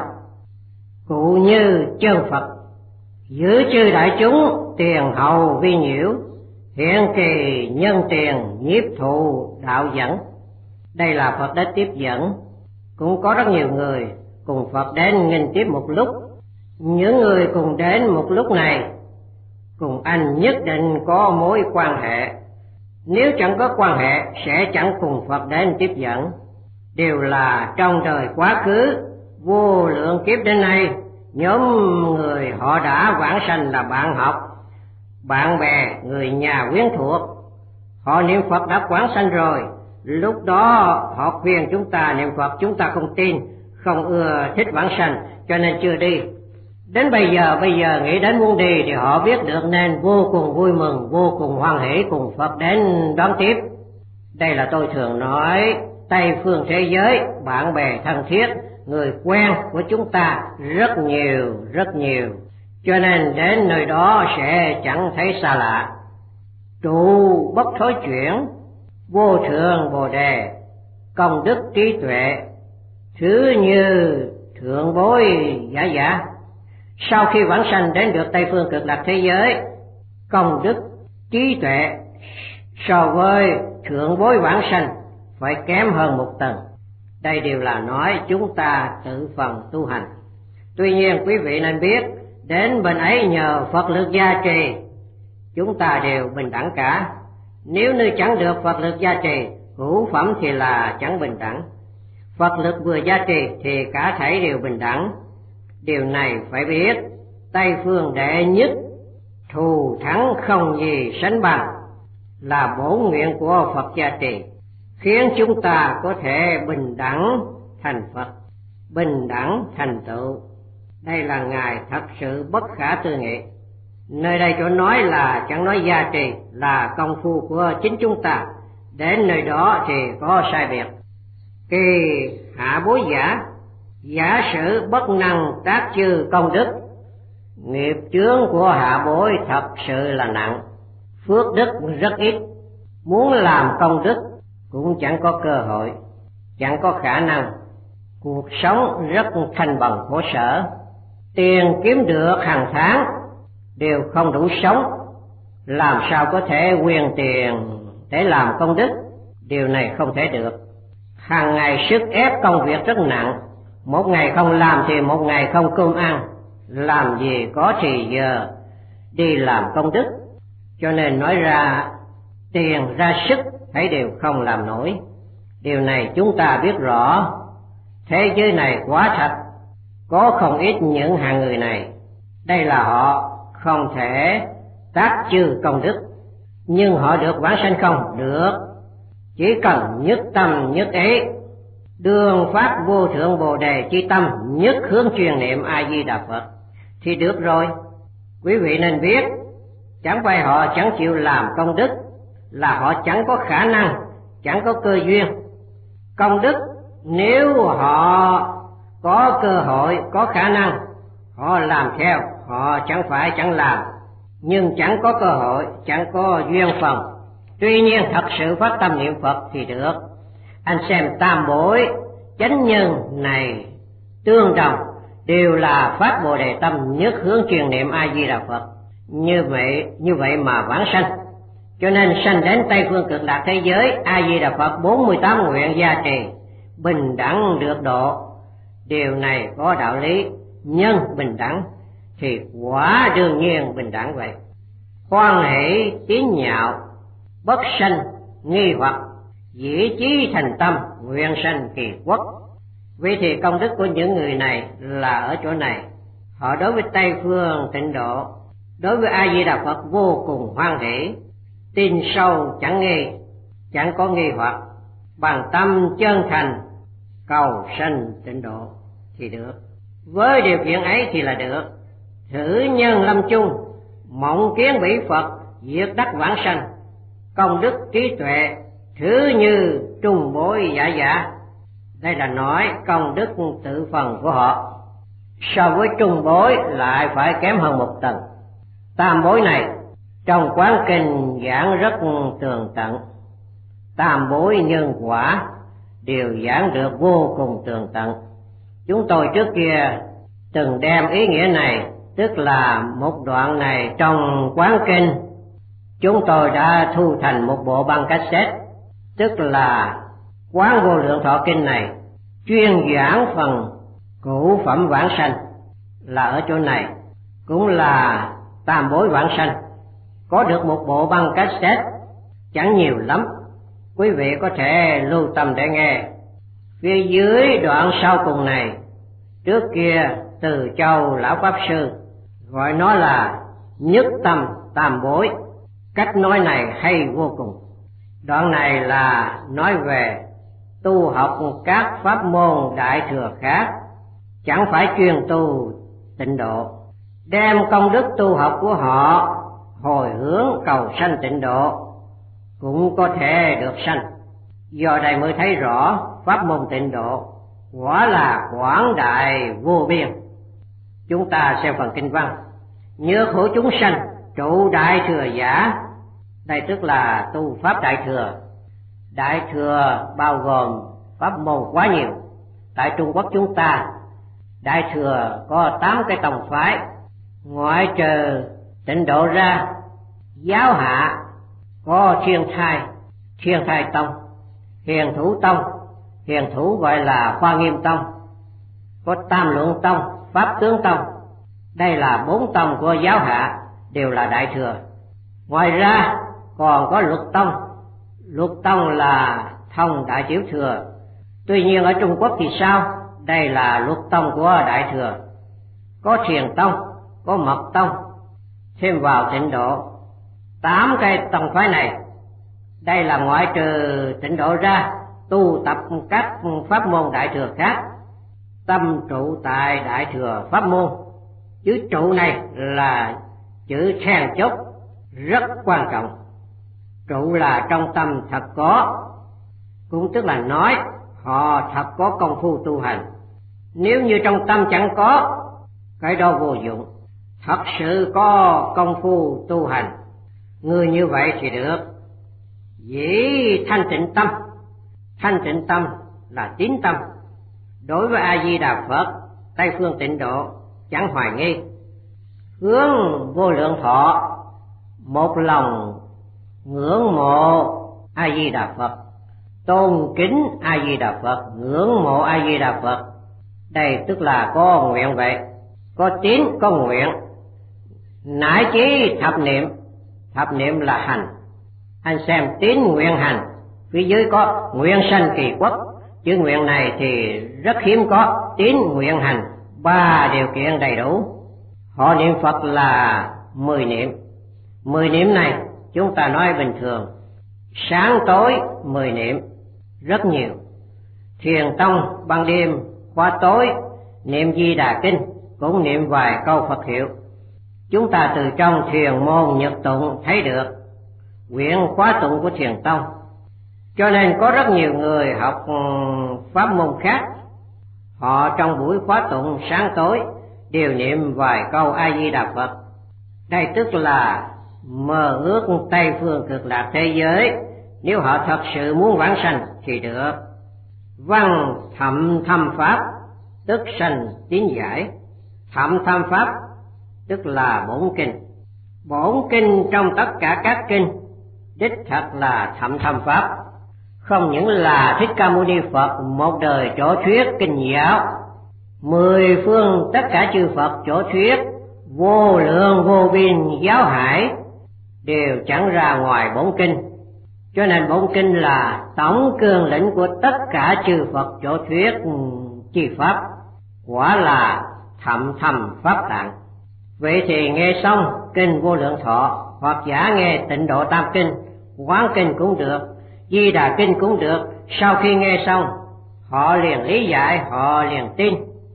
Cụ như chân Phật, giữ chư đại chúng tiền hậu vi nhiễu, hiện kỳ nhân tiền nhiếp thụ đạo dẫn. Đây là Phật đến tiếp dẫn. Cũng có rất nhiều người cùng Phật đến nghênh tiếp một lúc. Những người cùng đến một lúc này cùng anh nhất định có mối quan hệ. Nếu chẳng có quan hệ sẽ chẳng cùng Phật đến tiếp dẫn. Đều là trong đời quá khứ vô lượng kiếp đến nay, nhóm người họ đã vãng sanh là bạn học, bạn bè, người nhà quyến thuộc. Họ niệm Phật đã vãng sanh rồi. Lúc đó họ khuyên chúng ta niệm Phật, chúng ta không tin, không ưa thích vãng sanh, cho nên chưa đi. Đến bây giờ nghĩ đến muốn đi thì họ biết được nên vô cùng vui mừng, vô cùng hoan hỷ cùng Phật đến đón tiếp. Đây là tôi thường nói, Tây phương thế giới, bạn bè thân thiết, người quen của chúng ta rất nhiều, rất nhiều. Cho nên đến nơi đó sẽ chẳng thấy xa lạ. Trụ bất thối chuyển, vô thượng Bồ Đề, công đức trí tuệ, thứ như thượng bối giả. Sau khi vãng sanh đến được Tây phương Cực Lạc thế giới, công đức trí tuệ so với thượng bối vãng sanh phải kém hơn một tầng. Đây đều là nói chúng ta tự phần tu hành. Tuy nhiên quý vị nên biết, đến bên ấy nhờ Phật lực gia trì, chúng ta đều bình đẳng cả. Nếu như chẳng được Phật lực gia trì, hữu phẩm thì là chẳng bình đẳng. Phật lực vừa gia trì thì cả thảy đều bình đẳng. Điều này phải biết, Tây phương đệ nhất, thù thắng không gì sánh bằng, là bổn nguyện của Phật gia trì, khiến chúng ta có thể bình đẳng thành Phật, bình đẳng thành tựu. Đây là Ngài thật sự bất khả tư nghị. Nơi đây chỗ nói là chẳng nói gia trì, là công phu của chính chúng ta, đến nơi đó thì có sai biệt. Kỳ hạ bối giả sử bất năng tác chư công đức, nghiệp chướng của hạ bối thật sự là nặng, phước đức rất ít, muốn làm công đức cũng chẳng có cơ hội, chẳng có khả năng. Cuộc sống rất thanh bần khổ sở, tiền kiếm được hàng tháng đều không đủ sống, làm sao có thể quyên tiền để làm công đức? Điều này không thể được. Hàng ngày sức ép công việc rất nặng, một ngày không làm thì một ngày không cơm ăn, làm gì có thì giờ đi làm công đức. Cho nên nói ra tiền ra sức thấy đều không làm nổi. Điều này chúng ta biết rõ. Thế giới này quá thật, có không ít những hạng người này. Đây là họ không thể tác chư công đức, nhưng họ được vãng sanh không? Được. Chỉ cần nhất tâm nhất ý, đường pháp vô thượng bồ đề chi tâm, nhất hướng truyền niệm A Di Đà Phật thì được rồi. Quý vị nên biết, chẳng phải họ chẳng chịu làm công đức, là họ chẳng có khả năng, chẳng có cơ duyên. Công đức nếu họ có cơ hội, có khả năng, họ làm theo, họ chẳng phải chẳng làm, nhưng chẳng có cơ hội, chẳng có duyên phần. Tuy nhiên thật sự phát tâm niệm Phật thì được. Anh xem tam bối chánh nhân này tương đồng, đều là phát bồ đề tâm, nhất hướng truyền niệm A Di Đà Phật. Như vậy mà vãng sanh. Cho nên sanh đến Tây phương cực lạc thế giới, A Di Đà Phật 48 nguyện gia trì, bình đẳng được độ. Điều này có đạo lý, nhân bình đẳng thì quả đương nhiên bình đẳng vậy. Hoan hỷ tín nhạo, bất sanh nghi hoặc, dĩ chí thành tâm, nguyện sanh kỳ quốc. Vì thì công đức của những người này là ở chỗ này. Họ đối với Tây phương tịnh độ, đối với A Di Đà Phật vô cùng hoan hỷ, tin sâu chẳng nghi, chẳng có nghi hoặc, bằng tâm chân thành cầu sanh tịnh độ thì được. Với điều kiện ấy thì là được. Thử nhân lâm chung, mộng kiến bỉ Phật, diệt đắc vãng sanh, công đức trí tuệ thứ như trung bối giả. Đây là nói công đức tự phần của họ so với trung bối lại phải kém hơn một tầng. Tam bối này trong quán kinh giảng rất tường tận, tam bối nhân quả đều giảng được vô cùng tường tận. Chúng tôi trước kia từng đem ý nghĩa này, tức là một đoạn này trong quán kinh, chúng tôi đã thu thành một bộ băng cassette, tức là Quán Vô Lượng Thọ Kinh này chuyên giảng phần cửu phẩm vãng sanh, là ở chỗ này cũng là tam bối vãng sanh. Có được một bộ băng cassette chẳng nhiều lắm, quý vị có thể lưu tâm để nghe. Phía dưới đoạn sau cùng này, trước kia Từ Châu lão pháp sư gọi nó là nhất tâm tam bối. Cách nói này hay vô cùng. Đoạn này là nói về tu học các pháp môn đại thừa khác, chẳng phải chuyên tu tịnh độ, đem công đức tu học của họ hồi hướng cầu sanh tịnh độ cũng có thể được sanh. Do đây mới thấy rõ pháp môn tịnh độ quả là quảng đại vô biên. Chúng ta xem phần kinh văn: nhớ khổ chúng sanh trụ đại thừa giả. Đây tức là tu pháp đại thừa. Đại thừa bao gồm pháp môn quá nhiều. Tại Trung Quốc chúng ta, đại thừa có 8 cái tông phái, ngoại trừ tịnh độ ra, giáo hạ có Thiên Thai Tông, Hiền Thủ Tông, Hiền Thủ gọi là Hoa Nghiêm Tông, có Tam Luận Tông, Pháp Tướng Tông. Đây là 4 tông của giáo hạ, đều là đại thừa. Ngoài ra còn có luật tông. Luật tông là thông Đại Tiểu Thừa. Tuy nhiên ở Trung Quốc thì sao? Đây là luật tông của Đại Thừa. Có Thiền tông, có Mật tông, thêm vào Tịnh độ. 8 cái tông phái này. Đây là ngoại trừ Tịnh độ ra, tu tập các pháp môn Đại Thừa khác, tâm trụ tại Đại Thừa pháp môn. Chữ trụ này là chữ then chốt rất quan trọng. Trụ là trong tâm thật có, cũng tức là nói họ thật có công phu tu hành. Nếu như trong tâm chẳng có, cái đó vô dụng. Thật sự có công phu tu hành, người như vậy thì được. Dĩ thanh tịnh tâm. Thanh tịnh tâm là tín tâm. Đối với A Di Đà Phật, Tây phương Tịnh độ chẳng hoài nghi. Hướng Vô Lượng Thọ, một lòng ngưỡng mộ A Di Đà Phật, tôn kính A Di Đà Phật, ngưỡng mộ A Di Đà Phật. Đây tức là có nguyện vậy, có tín có nguyện. Nải chí thập niệm. Thập niệm là hành. Anh xem tín nguyện hành, phía dưới có nguyện sanh kỳ quốc. Chữ nguyện này thì rất hiếm có. Tín nguyện hành, 3 điều kiện đầy đủ. Họ niệm Phật là 10 niệm. 10 niệm này chúng ta nói bình thường, sáng tối 10 niệm, rất nhiều. Thiền tông ban đêm khóa tối niệm Di Đà Kinh, cũng niệm vài câu Phật hiệu. Chúng ta từ trong thiền môn nhật tụng thấy được quyển khóa tụng của thiền tông. Cho nên có rất nhiều người học pháp môn khác, họ trong buổi khóa tụng sáng tối đều niệm vài câu A Di Đà Phật. Đây tức là mơ ước Tây phương cực lạc thế giới. Nếu họ thật sự muốn vãng sanh thì được. Văn thậm thâm pháp tức sanh tín giải. Thậm thâm pháp tức là bổn kinh. Bổn kinh trong tất cả các kinh đích thật là thậm thâm pháp. Không những là Thích Ca Mâu Ni Phật một đời chỗ thuyết kinh giáo, 10 phương tất cả chư Phật chỗ thuyết vô lượng vô biên giáo hải đều chẳng ra ngoài bổn kinh. Cho nên bổn kinh là tổng cương lĩnh của tất cả chư Phật chỗ thuyết chi pháp, quả là thậm thâm pháp tạng. Vậy thì nghe xong kinh Vô Lượng Thọ, hoặc giả nghe Tịnh Độ Tam Kinh, Quán Kinh cũng được, Di Đà Kinh cũng được. Sau khi nghe xong, họ liền lý giải, họ liền tin,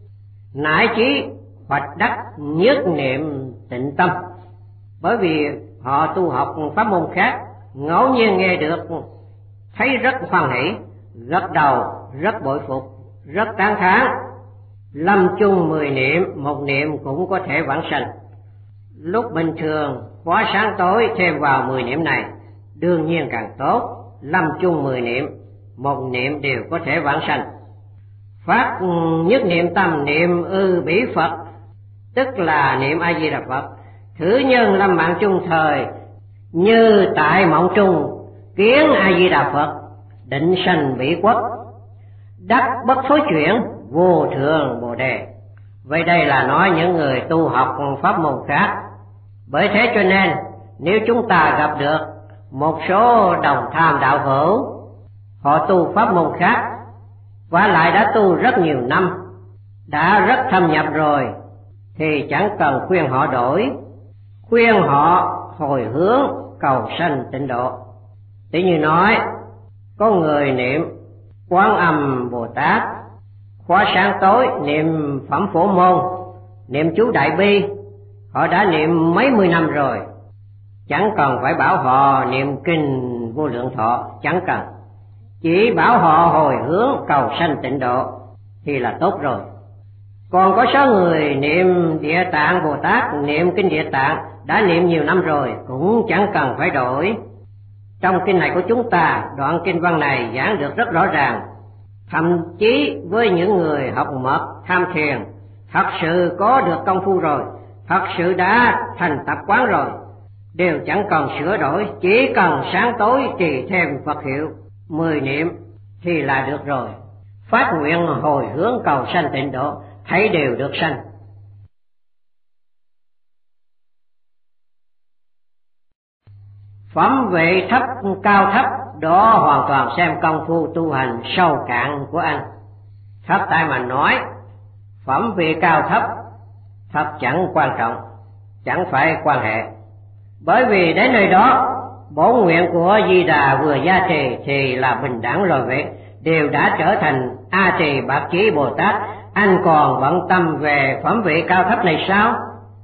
nải chí hoạch đắc nhất niệm tịnh tâm. Bởi vì họ tu học pháp môn khác, ngẫu nhiên nghe được, thấy rất hoan hỷ, gật đầu, rất bội phục, rất tán thán. Lâm chung 10 niệm, một niệm cũng có thể vãng sanh. Lúc bình thường khóa sáng tối thêm vào 10 niệm này, đương nhiên càng tốt. Lâm chung 10 niệm, một niệm đều có thể vãng sanh. Phát nhất niệm tâm niệm ư bỉ Phật, tức là niệm A Di Đà Phật. Thử nhân lâm mạng chung thời, như tại mộng trung kiến A Di Đà Phật, định sanh bỉ quốc, đắc bất thối chuyển vô thượng Bồ Đề. Vậy đây là nói những người tu học pháp môn khác. Bởi thế cho nên nếu chúng ta gặp được một số đồng tham đạo hữu, họ tu pháp môn khác, và lại đã tu rất nhiều năm, đã rất thâm nhập rồi, thì chẳng cần khuyên họ đổi, khuyên họ hồi hướng cầu sanh tịnh độ. Tỷ như nói, có người niệm Quán Âm Bồ Tát, khóa sáng tối niệm Phẩm Phổ Môn, niệm chú Đại Bi, họ đã niệm mấy mươi năm rồi, chẳng cần phải bảo họ niệm kinh Vô Lượng Thọ, chẳng cần, chỉ bảo họ hồi hướng cầu sanh tịnh độ thì là tốt rồi. Còn có số người niệm Địa Tạng Bồ Tát, niệm kinh Địa Tạng đã niệm nhiều năm rồi, cũng chẳng cần phải đổi. Trong kinh này của chúng ta, đoạn kinh văn này giảng được rất rõ ràng. Thậm chí với những người học mật tham thiền, thật sự có được công phu rồi, thật sự đã thành tập quán rồi, đều chẳng cần sửa đổi, chỉ cần sáng tối trì thêm Phật hiệu 10 niệm thì là được rồi. Phát nguyện hồi hướng cầu sanh tịnh độ, thấy đều được sanh. Phẩm vị thấp cao thấp đó hoàn toàn xem công phu tu hành sâu cạn của anh. Thấp tại mà nói, phẩm vị cao thấp, thấp chẳng quan trọng, chẳng phải quan hệ. Bởi vì đến nơi đó, bổn nguyện của Di Đà vừa gia trì thì là bình đẳng rồi vậy, đều đã trở thành A Trì Bạc Chí Bồ Tát, anh còn bận tâm về phẩm vị cao thấp này sao?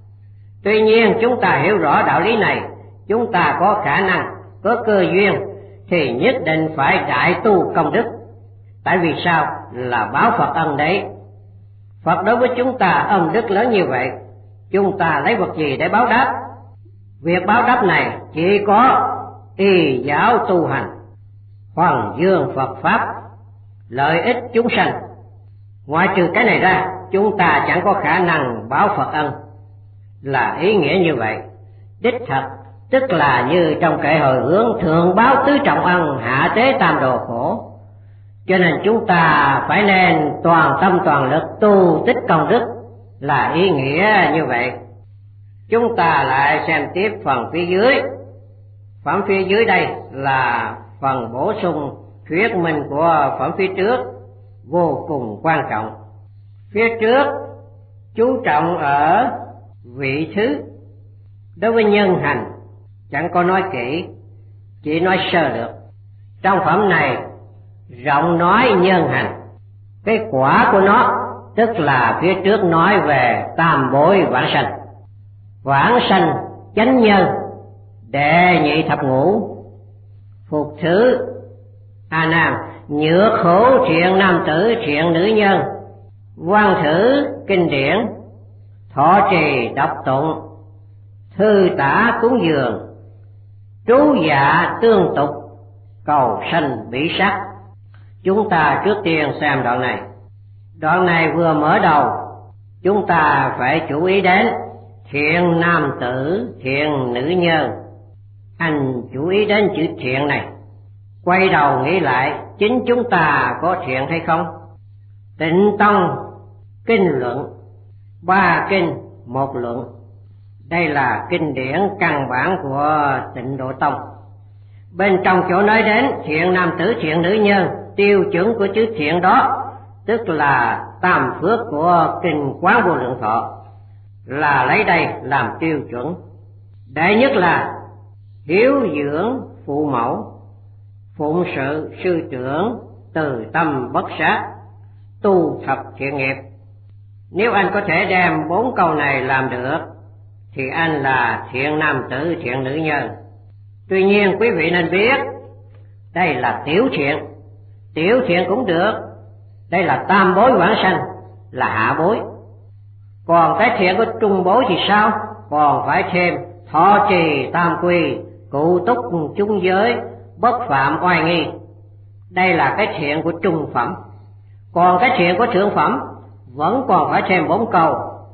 Tuy nhiên chúng ta hiểu rõ đạo lý này, chúng ta có khả năng, có cơ duyên thì nhất định phải đại tu công đức. Tại vì sao? Là báo Phật ân đấy. Phật đối với chúng ta ân đức lớn như vậy, chúng ta lấy vật gì để báo đáp? Việc báo đáp này chỉ có y giáo tu hành, hoằng dương Phật Pháp, lợi ích chúng sanh. Ngoại trừ cái này ra, chúng ta chẳng có khả năng báo Phật ân. Là ý nghĩa như vậy. Đích thật, tức là như trong kệ hồi hướng thượng báo tứ trọng ân, hạ tế tam đồ khổ. Cho nên chúng ta phải nên toàn tâm toàn lực tu tích công đức, là ý nghĩa như vậy. Chúng ta lại xem tiếp phần phía dưới. Phẩm phía dưới đây là phần bổ sung thuyết minh của phẩm phía trước, vô cùng quan trọng. Phía trước chú trọng ở vị thứ. Đối với nhân hành chẳng có nói kỹ, chỉ nói sơ lược. Trong phẩm này rộng nói nhân hành, cái quả của nó, tức là phía trước nói về tam bối vãng sanh. Vãng sanh chánh nhân, đệ nhị thập ngũ, phục thứ A Nam, nhựa khổ thiện nam tử thiện nữ nhân, văn thử kinh điển, thọ trì đọc tụng, thư tả cúng dường, trú dạ tương tục, cầu sanh bỉ sắc. Chúng ta trước tiên xem đoạn này. Đoạn này vừa mở đầu, chúng ta phải chú ý đến thiện nam tử, thiện nữ nhân. Anh chú ý đến chữ thiện này, quay đầu nghĩ lại chính chúng ta có thiện hay không? Tịnh Tông kinh luận, 3 kinh 1 luận. Đây là kinh điển căn bản của Tịnh Độ Tông. Bên trong chỗ nói đến thiện nam tử thiện nữ nhân, tiêu chuẩn của chữ thiện đó tức là tam phước của kinh Quán Vô Lượng Thọ, là lấy đây làm tiêu chuẩn. Đệ nhất là hiếu dưỡng phụ mẫu, phụng sự sư trưởng, từ tâm bất sát, tu thập thiện nghiệp. Nếu anh có thể đem 4 câu này làm được thì anh là thiện nam tử thiện nữ nhân. Tuy nhiên quý vị nên biết, đây là tiểu thiện. Tiểu thiện cũng được, đây là tam bối vãng sanh, là hạ bối. Còn cái thiện của trung bối thì sao? Còn phải thêm thọ trì tam quy, cụ túc chung giới, bất phạm oai nghi. Đây là cái thiện của trung phẩm. Còn cái thiện của thượng phẩm vẫn còn phải thêm 4 câu: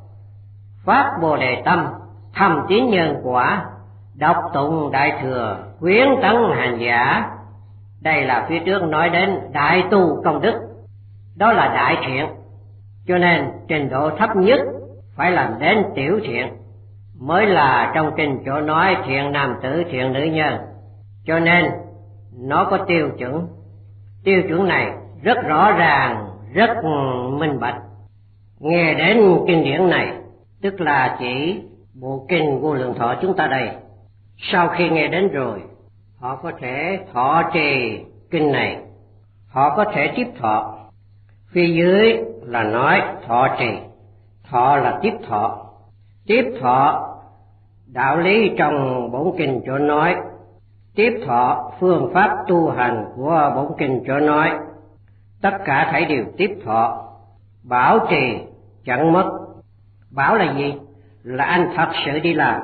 phát bồ đề tâm, thầm tín nhân quả, đọc tụng đại thừa, khuyến tấn hành giả. Đây là phía trước nói đến đại tu công đức, đó là đại thiện. Cho nên trình độ thấp nhất phải làm đến tiểu thiện, mới là trong kinh chỗ nói thiện nam tử thiện nữ nhân. Cho nên nó có tiêu chuẩn. Tiêu chuẩn này rất rõ ràng, rất minh bạch. Nghe đến kinh điển này, tức là chỉ bộ kinh Vô Lượng Thọ chúng ta đây. Sau khi nghe đến rồi, họ có thể thọ trì kinh này, họ có thể tiếp thọ. Phía dưới là nói thọ trì, thọ là tiếp thọ. Tiếp thọ đạo lý trong bổn kinh chỗ nói, tiếp thọ phương pháp tu hành của bổn kinh chỗ nói, tất cả thảy đều tiếp thọ. Bảo trì chẳng mất. Bảo là gì? Là anh thật sự đi làm,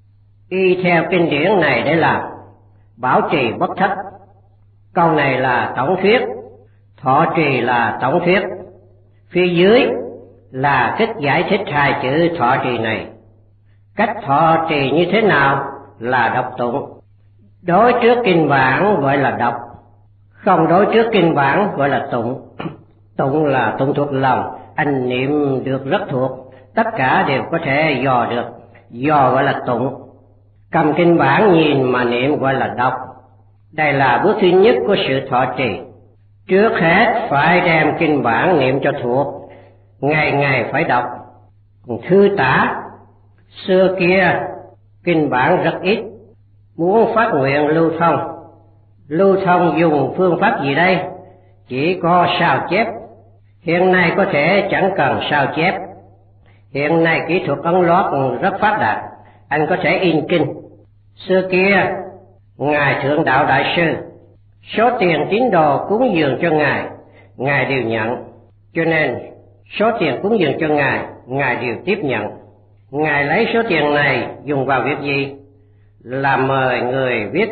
y theo kinh điển này để làm, bảo trì bất thất. Câu này là tổng thuyết, thọ trì là tổng thuyết. Phía dưới là cách giải thích 2 chữ thọ trì này. Cách thọ trì như thế nào? Là đọc tụng. Đối trước kinh bản gọi là đọc, không đối trước kinh bản gọi là tụng. Tụng là tụng thuộc lòng, anh niệm được rất thuộc, tất cả đều có thể dò được, dò gọi là tụng. Cầm kinh bản nhìn mà niệm gọi là đọc. Đây là bước thứ nhất của sự thọ trì. Trước hết phải đem kinh bản niệm cho thuộc, ngày ngày phải đọc. Còn thư tả, xưa kia kinh bản rất ít, muốn phát nguyện lưu thông. Lưu thông dùng phương pháp gì đây? Chỉ có sao chép. Hiện nay có thể chẳng cần sao chép. Hiện nay kỹ thuật ấn loát rất phát đạt, anh có thể in kinh. Xưa kia, Ngài Thượng Đạo Đại Sư, số tiền tín đồ cúng dường cho Ngài đều nhận. Cho nên, số tiền cúng dường cho Ngài đều tiếp nhận. Ngài lấy số tiền này dùng vào việc gì? Là mời người viết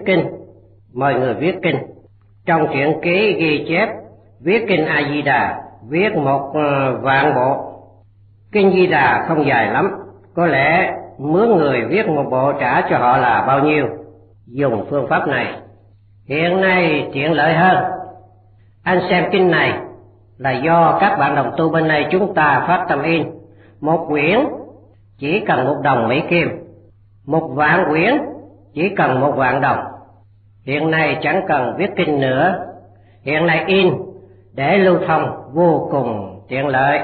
kinh. Trong truyện ký ghi chép, viết kinh A-di-đà, viết 1.000.000 bộ. Kinh Di Đà không dài lắm, có lẽ mướn người viết 1 bộ trả cho họ là bao nhiêu. Dùng phương pháp này hiện nay tiện lợi hơn. Anh xem kinh này là do các bạn đồng tu bên này chúng ta phát tâm in. 1 quyển chỉ cần 1 đồng Mỹ Kim, 1.000.000 quyển chỉ cần 1.000.000 đồng. Hiện nay chẳng cần viết kinh nữa, hiện nay in để lưu thông vô cùng tiện lợi.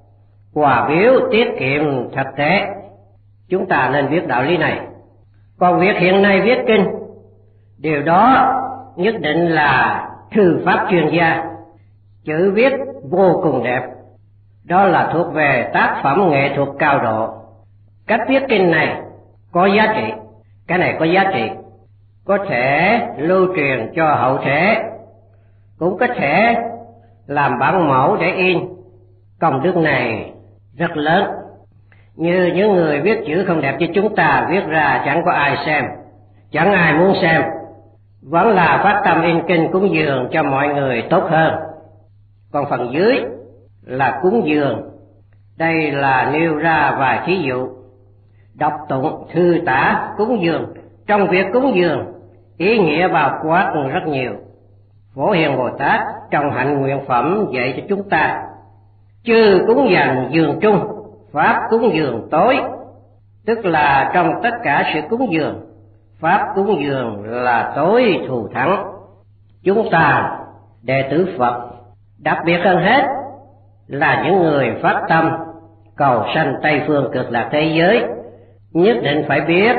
Quà biếu tiết kiệm thực tế, chúng ta nên viết đạo lý này. Còn việc hiện nay viết kinh, điều đó nhất định là thư pháp chuyên gia, chữ viết vô cùng đẹp, đó là thuộc về tác phẩm nghệ thuật cao độ. Cách viết kinh này có giá trị, cái này có giá trị, có thể lưu truyền cho hậu thế, cũng có thể làm bản mẫu để in. Công đức này rất lớn. Như những người viết chữ không đẹp như chúng ta viết ra chẳng có ai xem, chẳng ai muốn xem, vẫn là phát tâm in kinh cúng dường cho mọi người tốt hơn. Còn phần dưới là cúng dường, đây là nêu ra vài thí dụ. Đọc tụng, thư tả, cúng dường. Trong việc cúng dường, ý nghĩa bao quát rất nhiều. Phổ Hiền Bồ Tát trong hạnh nguyện phẩm dạy cho chúng ta: chư cúng dường dường trung, pháp cúng dường tối. Tức là trong tất cả sự cúng dường, pháp cúng dường là tối thù thắng. Chúng ta đệ tử Phật, đặc biệt hơn hết là những người phát tâm cầu sanh Tây phương cực lạc thế giới, nhất định phải biết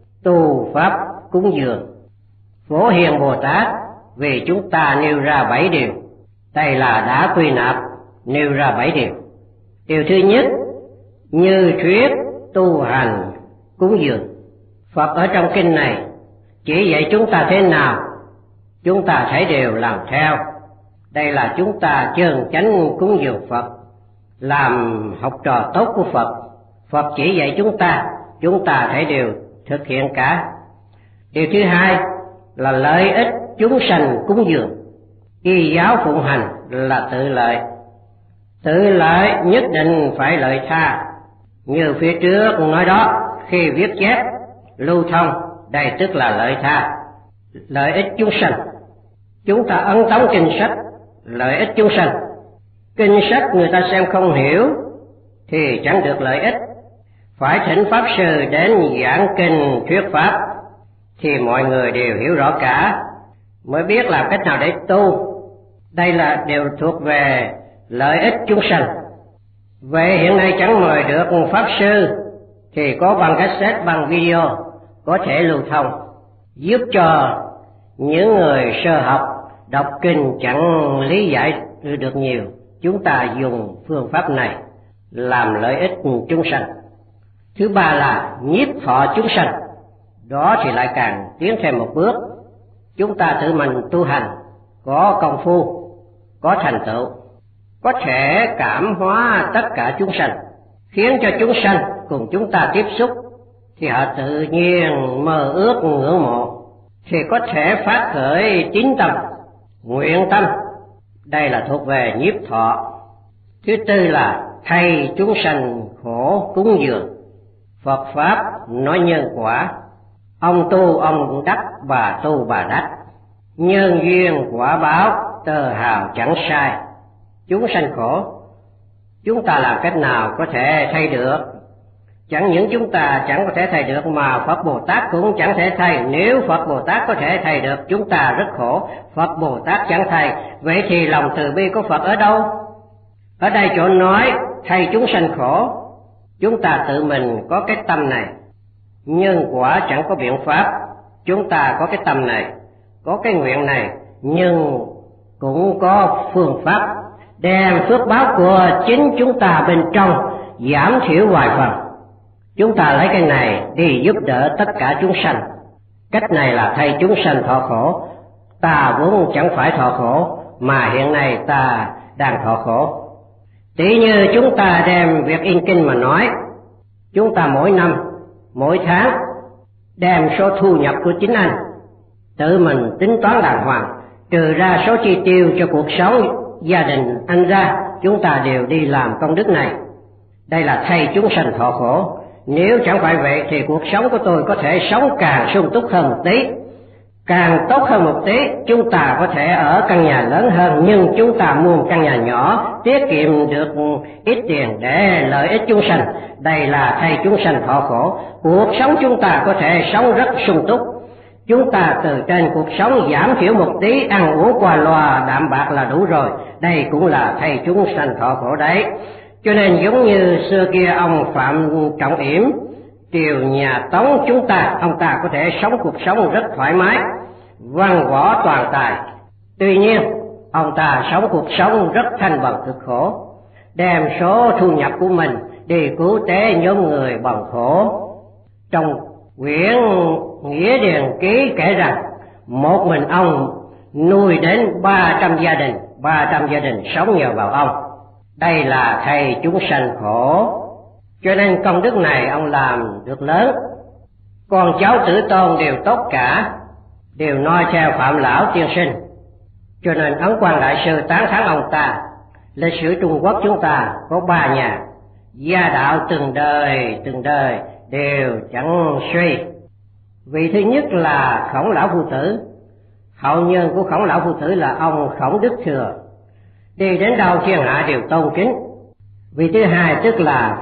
tu pháp cúng dường. Phổ Hiền Bồ Tát vì chúng ta nêu ra 7 điều, đây là đã quy nạp nêu ra 7 điều. Điều thứ nhất, như thuyết tu hành cúng dường. Phật ở trong kinh này chỉ dạy chúng ta thế nào, chúng ta thấy đều làm theo. Đây là chúng ta chân chánh cúng dường Phật, làm học trò tốt của Phật. Phật chỉ dạy chúng ta thấy đều thực hiện cả. Điều thứ hai là lợi ích chúng sanh cúng dường. Y giáo phụng hành là tự lợi. Tự lợi nhất định phải lợi tha. Như phía trước nói đó, khi viết chép, lưu thông, đây tức là lợi tha. Lợi ích chúng sanh. Chúng ta ấn tống kinh sách, lợi ích chúng sanh. Kinh sách người ta xem không hiểu thì chẳng được lợi ích. Phải thỉnh Pháp Sư đến giảng kinh thuyết Pháp thì mọi người đều hiểu rõ cả, mới biết làm cách nào để tu. Đây là đều thuộc về lợi ích chúng sanh. Vậy hiện nay chẳng mời được Pháp Sư thì có bằng cassette, bằng video có thể lưu thông, giúp cho những người sơ học đọc kinh chẳng lý giải được nhiều. Chúng ta dùng phương pháp này làm lợi ích chúng sanh. Thứ ba là nhiếp thọ chúng sanh. Đó thì lại càng tiến thêm một bước. Chúng ta tự mình tu hành, có công phu, có thành tựu, có thể cảm hóa tất cả chúng sanh, khiến cho chúng sanh cùng chúng ta tiếp xúc thì họ tự nhiên mơ ước ngưỡng mộ, thì có thể phát khởi tín tâm, nguyện tâm. Đây là thuộc về nhiếp thọ. Thứ tư là thay chúng sanh khổ cúng dường. Phật Pháp nói nhân quả, ông tu ông đắc, bà tu bà đắc. Nhân duyên quả báo, tơ hào chẳng sai. Chúng sanh khổ, chúng ta làm cách nào có thể thay được? Chẳng những chúng ta chẳng có thể thay được mà Phật Bồ Tát cũng chẳng thể thay. Nếu Phật Bồ Tát có thể thay được, chúng ta rất khổ. Phật Bồ Tát chẳng thay, vậy thì lòng từ bi của Phật ở đâu? Ở đây chỗ nói thay chúng sanh khổ, chúng ta tự mình có cái tâm này, nhân quả chẳng có biện pháp. Chúng ta có cái tâm này, có cái nguyện này, nhưng cũng có phương pháp đem phước báo của chính chúng ta bên trong giảm thiểu vài phần. Chúng ta lấy cái này đi giúp đỡ tất cả chúng sanh. Cách này là thay chúng sanh thọ khổ. Ta vốn chẳng phải thọ khổ, mà hiện nay ta đang thọ khổ. Tỷ như chúng ta đem việc in kinh mà nói, chúng ta mỗi năm, mỗi tháng đem số thu nhập của chính anh, tự mình tính toán đàng hoàng, trừ ra số chi tiêu cho cuộc sống gia đình anh ra, chúng ta đều đi làm công đức này. Đây là thay chúng sanh thọ khổ. Nếu chẳng phải vậy thì cuộc sống của tôi có thể sống càng sung túc hơn một tí, càng tốt hơn một tí. Chúng ta có thể ở căn nhà lớn hơn, nhưng chúng ta mua một căn nhà nhỏ, tiết kiệm được ít tiền để lợi ích chúng sanh. Đây là thay chúng sanh thọ khổ. Cuộc sống chúng ta có thể sống rất sung túc. Chúng ta từ trên cuộc sống giảm thiểu một tí, ăn uống qua loa đạm bạc là đủ rồi. Đây cũng là thay chúng sanh thọ khổ đấy. Cho nên giống như xưa kia ông Phạm Trọng Yểm, triều nhà Tống chúng ta, ông ta có thể sống cuộc sống rất thoải mái, văn võ toàn tài. Tuy nhiên, ông ta sống cuộc sống rất thanh bần cực khổ, đem số thu nhập của mình đi cứu tế nhóm người bần khổ. Trong quyển Nghĩa Điền Ký kể rằng, một mình ông nuôi đến 300 gia đình, 300 gia đình sống nhờ vào ông. Đây là thầy chúng sanh khổ. Cho nên công đức này ông làm được lớn. Con cháu tử tôn đều tốt cả, đều noi theo Phạm Lão tiên sinh. Cho nên Ấn Quang Đại Sư tán thán ông ta. Lịch sử Trung Quốc chúng ta có 3 nhà, gia đạo từng đời đều chẳng suy. Vị thứ nhất là Khổng Lão Phu Tử. Hậu nhân của Khổng Lão Phu Tử là ông Khổng Đức Thừa, đi đến đâu thiên hạ đều tôn kính. Vị thứ hai tức là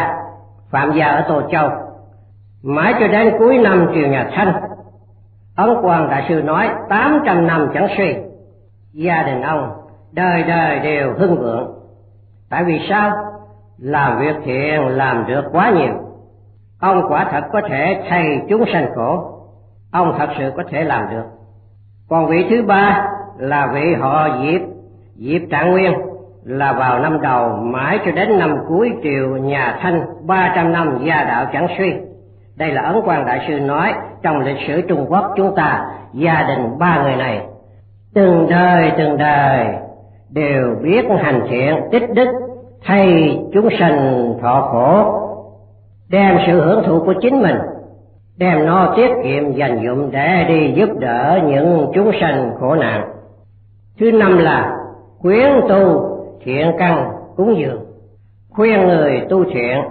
Phạm Gia ở Tô Châu. Mãi cho đến cuối năm triều nhà Thanh, Ấn Quang Đại Sư nói 800 năm chẳng suy. Gia đình ông đời đời đều hưng vượng. Tại vì sao? Làm việc thiện làm được quá nhiều. Ông quả thật có thể thay chúng sanh khổ. Ông thật sự có thể làm được. Còn vị thứ ba là vị họ Diệp Trạng Nguyên, là vào năm đầu mãi cho đến năm cuối triều nhà Thanh 300 năm gia đạo chẳng suy. Đây là Ấn Quang Đại Sư nói trong lịch sử Trung Quốc chúng ta, gia đình 3 người này từng đời đều biết hành thiện tích đức, thay chúng sanh thọ khổ, đem sự hưởng thụ của chính mình, đem nó tiết kiệm dành dụm để đi giúp đỡ những chúng sanh khổ nạn. Thứ năm là khuyến tu thiện căn cúng dường. Khuyên người tu thiện,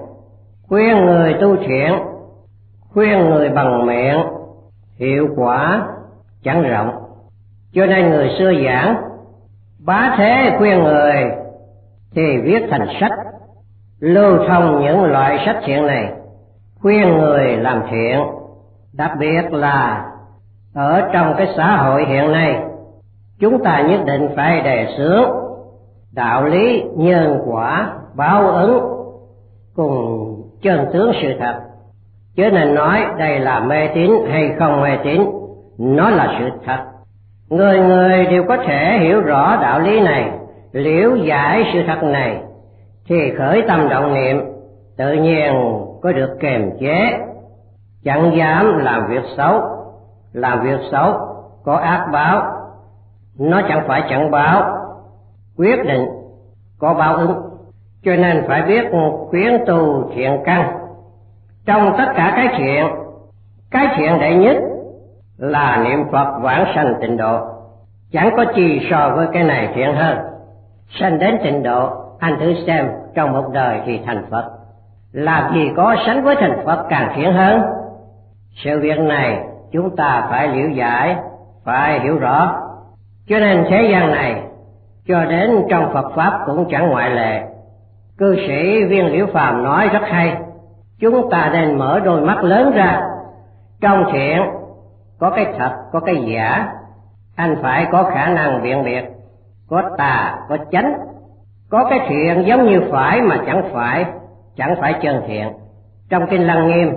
khuyên người bằng miệng, hiệu quả chẳng rộng. Cho nên người xưa giảng, bá thế khuyên người thì viết thành sách, lưu thông những loại sách thiện này, khuyên người làm thiện. Đặc biệt là ở trong cái xã hội hiện nay, chúng ta nhất định phải đề xướng đạo lý nhân quả báo ứng cùng chân tướng sự thật. Chứ nên nói đây là mê tín hay không mê tín, nó là sự thật. Người người đều có thể hiểu rõ đạo lý này, liễu giải sự thật này, thì khởi tâm động niệm tự nhiên có được kiềm chế, chẳng dám làm việc xấu. Làm việc xấu có ác báo, nó chẳng phải chẳng báo, quyết định có báo ứng. Cho nên phải biết khuyến tu thiện căn. Trong tất cả cái thiện đệ nhất là niệm Phật vãng sanh tịnh độ. Chẳng có chi so với cái này thiện hơn. Sanh đến tịnh độ, anh thử xem, trong một đời thì thành Phật. Làm gì có sánh với thành Phật càng thiện hơn. Sự việc này chúng ta phải liễu giải, phải hiểu rõ. Cho nên thế gian này cho đến trong Phật Pháp cũng chẳng ngoại lệ. Cư sĩ Viên Liễu Phàm nói rất hay, Chúng ta nên mở đôi mắt lớn ra. Trong thiện có cái thật, có cái giả. Anh phải có khả năng辨biệt. Có tà, có chánh. Có cái thiện giống như phải mà chẳng phải chân thiện. Trong Kinh Lăng Nghiêm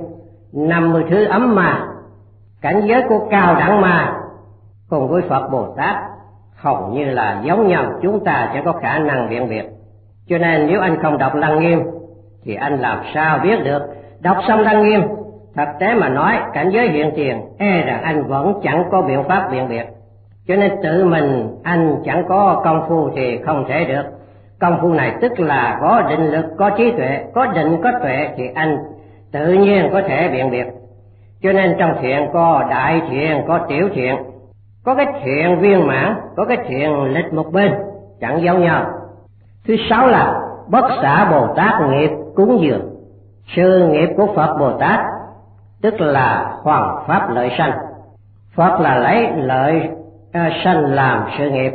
50 thứ ấm ma, cảnh giới của cao đẳng ma cùng với Phật Bồ Tát hầu như là giống nhau, chúng ta sẽ có khả năng辨biệt. Cho nên nếu anh không đọc Lăng Nghiêm thì anh làm sao biết được. Đọc xong Lăng Nghiêm, thực tế mà nói cảnh giới hiện tiền rằng anh vẫn chẳng có biện pháp辨biệt. Cho nên tự mình anh chẳng có công phu thì không thể được. Công phu này tức là có định lực, có trí tuệ, có định, có tuệ thì anh tự nhiên có thể辨biệt. Cho nên trong thiện có đại thiện, có tiểu thiện. Có cái thiện viên mãn, có cái thiện lệch một bên, chẳng giống nhau. Thứ sáu là bất xả Bồ Tát nghiệp cúng dường. Sự nghiệp của Phật Bồ Tát tức là hoàn pháp lợi sanh. Phật là lấy lợi sanh làm sự nghiệp.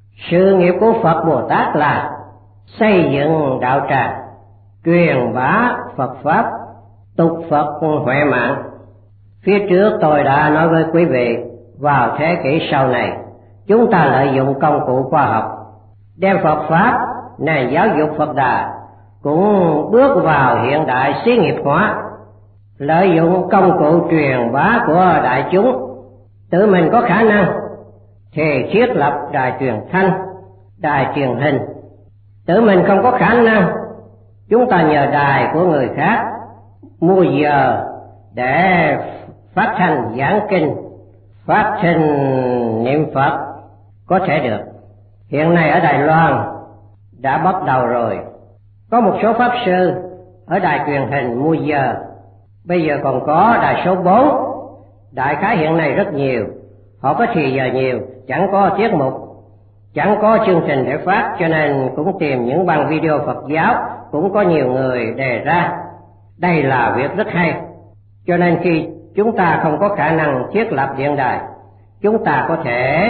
Sự nghiệp của Phật Bồ Tát là xây dựng đạo tràng, truyền bá Phật pháp, tục Phật huệ mạng. Phía trước tôi đã nói với quý vị, vào thế kỷ sau này chúng ta lợi dụng công cụ khoa học đem Phật pháp, nền giáo dục Phật Đà cũng bước vào hiện đại xí nghiệp hóa, lợi dụng công cụ truyền bá của đại chúng. Tự mình có khả năng thì thiết lập đài truyền thanh, đài truyền hình. Tự mình không có khả năng, chúng ta nhờ đài của người khác mua giờ để phát thanh giảng kinh, phát thanh niệm Phật có thể được. Hiện nay ở Đài Loan đã bắt đầu rồi, có một số pháp sư ở đài truyền hình mua giờ. Bây giờ còn có đài số 4, đại khái hiện nay rất nhiều. Họ có thì giờ nhiều, chẳng có tiết mục, chẳng có chương trình để phát, cho nên cũng tìm những băng video Phật giáo, cũng có nhiều người đề ra. Đây là việc rất hay. Cho nên khi chúng ta không có khả năng thiết lập điện đài, chúng ta có thể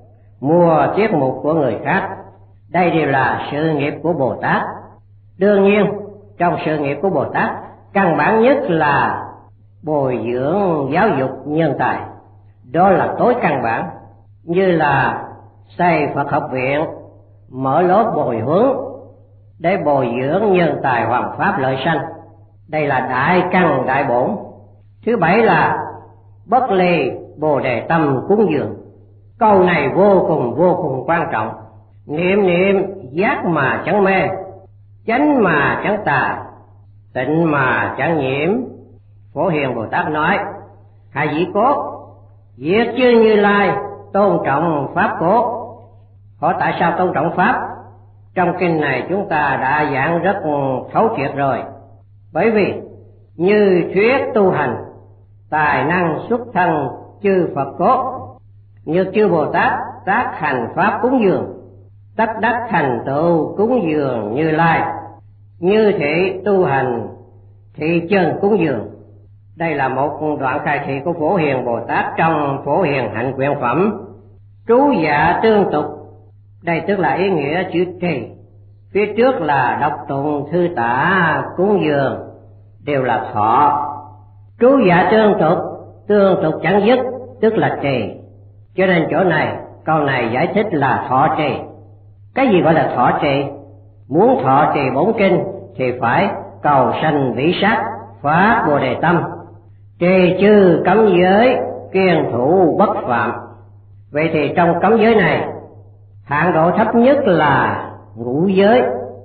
mua tiết mục của người khác. Đây đều là sự nghiệp của Bồ Tát. Đương nhiên trong sự nghiệp của Bồ Tát, căn bản nhất là bồi dưỡng giáo dục nhân tài. Đó là tối căn bản, như là xây Phật học viện, mở lớp bồi huấn để bồi dưỡng nhân tài hoàn pháp lợi sanh. Đây là đại căn đại bổn. Thứ bảy là bất ly Bồ Đề tâm cúng dường. Câu này vô cùng quan trọng. Niệm niệm giác mà chẳng mê, chánh mà chẳng tà, tịnh mà chẳng nhiễm. Phổ Hiền Bồ Tát nói: Hạ dĩ cốt, việc chư Như Lai tôn trọng pháp cốt. Hỏi tại sao tôn trọng pháp? Trong kinh này chúng ta đã giảng rất thấu triệt rồi. Bởi vì như thuyết tu hành, tài năng xuất thân chư Phật cốt, như chư Bồ Tát tác hành pháp cúng dường, tất đắc thành tựu cúng dường Như Lai. Như thị tu hành thị chân cúng dường. Đây là một đoạn khai thị của Phổ Hiền Bồ Tát trong Phổ Hiền Hạnh Quyện Phẩm. Trú dạ tương tục, đây tức là ý nghĩa chữ trì. Phía trước là đọc tụng thư tả cúng dường, đều là thọ. Trú dạ tương tục chẳng dứt, tức là trì. Cho nên chỗ này, câu này giải thích là thọ trì. Cái gì gọi là thọ trì? Muốn thọ trì bổn kinh thì phải cầu sanh vĩ sát, phát Bồ Đề tâm, trì chư cấm giới, kiêng thủ bất phạm. Vậy thì trong cấm giới này, hạng độ thấp nhất là ngũ giới.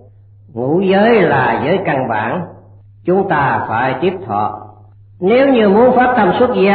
Ngũ giới là giới căn bản, chúng ta phải tiếp thọ. Nếu như muốn phát tâm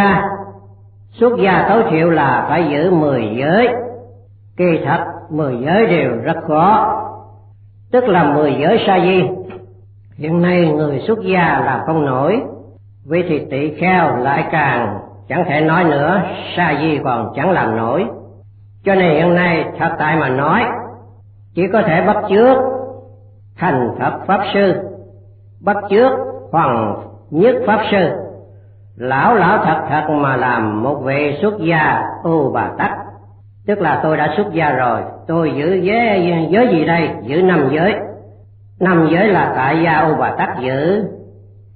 xuất gia tối thiểu là phải giữ 10 giới. Kỳ thật 10 giới đều rất khó, tức là 10 giới sa di. Hiện nay người xuất gia làm không nổi, vì thì tỳ kheo lại càng chẳng thể nói nữa, sa di còn chẳng làm nổi. Cho nên hiện nay thật tại mà nói, chỉ có thể bắt chước thành Phật Pháp Sư, bắt chước Hoàng Nhất Pháp Sư, lão thật mà làm một vị xuất gia Ưu Bà Tắc. Tức là tôi đã xuất gia rồi, tôi giữ giới gì đây? Giữ 5 giới. 5 giới là tại gia Ưu Bà Tắc giữ.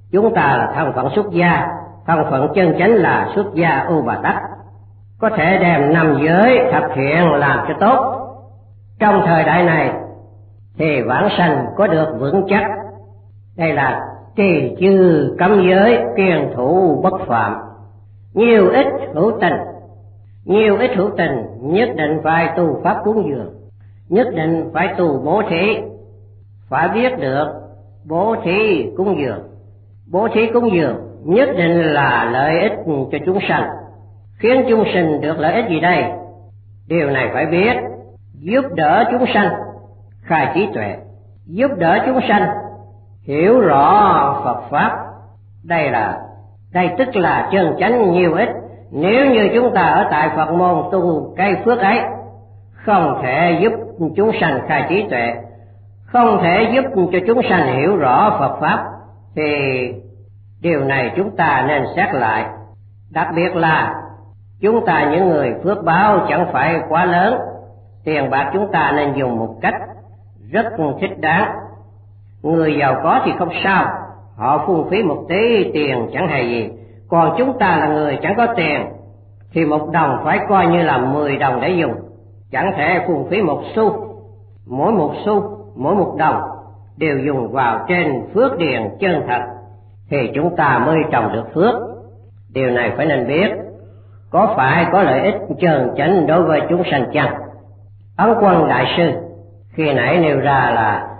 Chúng ta là thân phận xuất gia, thân phận chân chánh là xuất gia U Bà Tắc, có thể đem năm giới thập thiện làm cho tốt. Trong thời đại này thì vãng sanh có được vững chắc. Đây là trì chư cấm giới, kiêng thủ bất phạm. Nhiều ít hữu tình, nhiều ít hữu tình nhất định phải tu pháp cúng dường, nhất định phải tu bố thí, phải biết được bố thí cúng dường. Bố thí cúng dường nhất định là lợi ích cho chúng sanh. Khiến chúng sinh được lợi ích gì đây? Điều này phải biết. Giúp đỡ chúng sanh khai trí tuệ, giúp đỡ chúng sanh hiểu rõ Phật pháp. Đây tức là chân chánh nhiều ích. Nếu như chúng ta ở tại Phật môn tu cây phước ấy, không thể giúp chúng sanh khai trí tuệ, không thể giúp cho chúng sanh hiểu rõ Phật pháp, thì điều này chúng ta nên xét lại. Đặc biệt là chúng ta những người phước báo chẳng phải quá lớn, tiền bạc chúng ta nên dùng một cách rất thích đáng. Người giàu có thì không sao, họ phung phí một tí tiền chẳng hề gì. Còn chúng ta là người chẳng có tiền thì một đồng phải coi như là 10 đồng để dùng, chẳng thể phung phí một xu. Mỗi một đồng đều dùng vào trên phước điền chân thật thì chúng ta mới trồng được phước. Điều này phải nên biết. Có phải có lợi ích chân chánh đối với chúng sanh chăng? Ấn Quân Đại Sư khi nãy nêu ra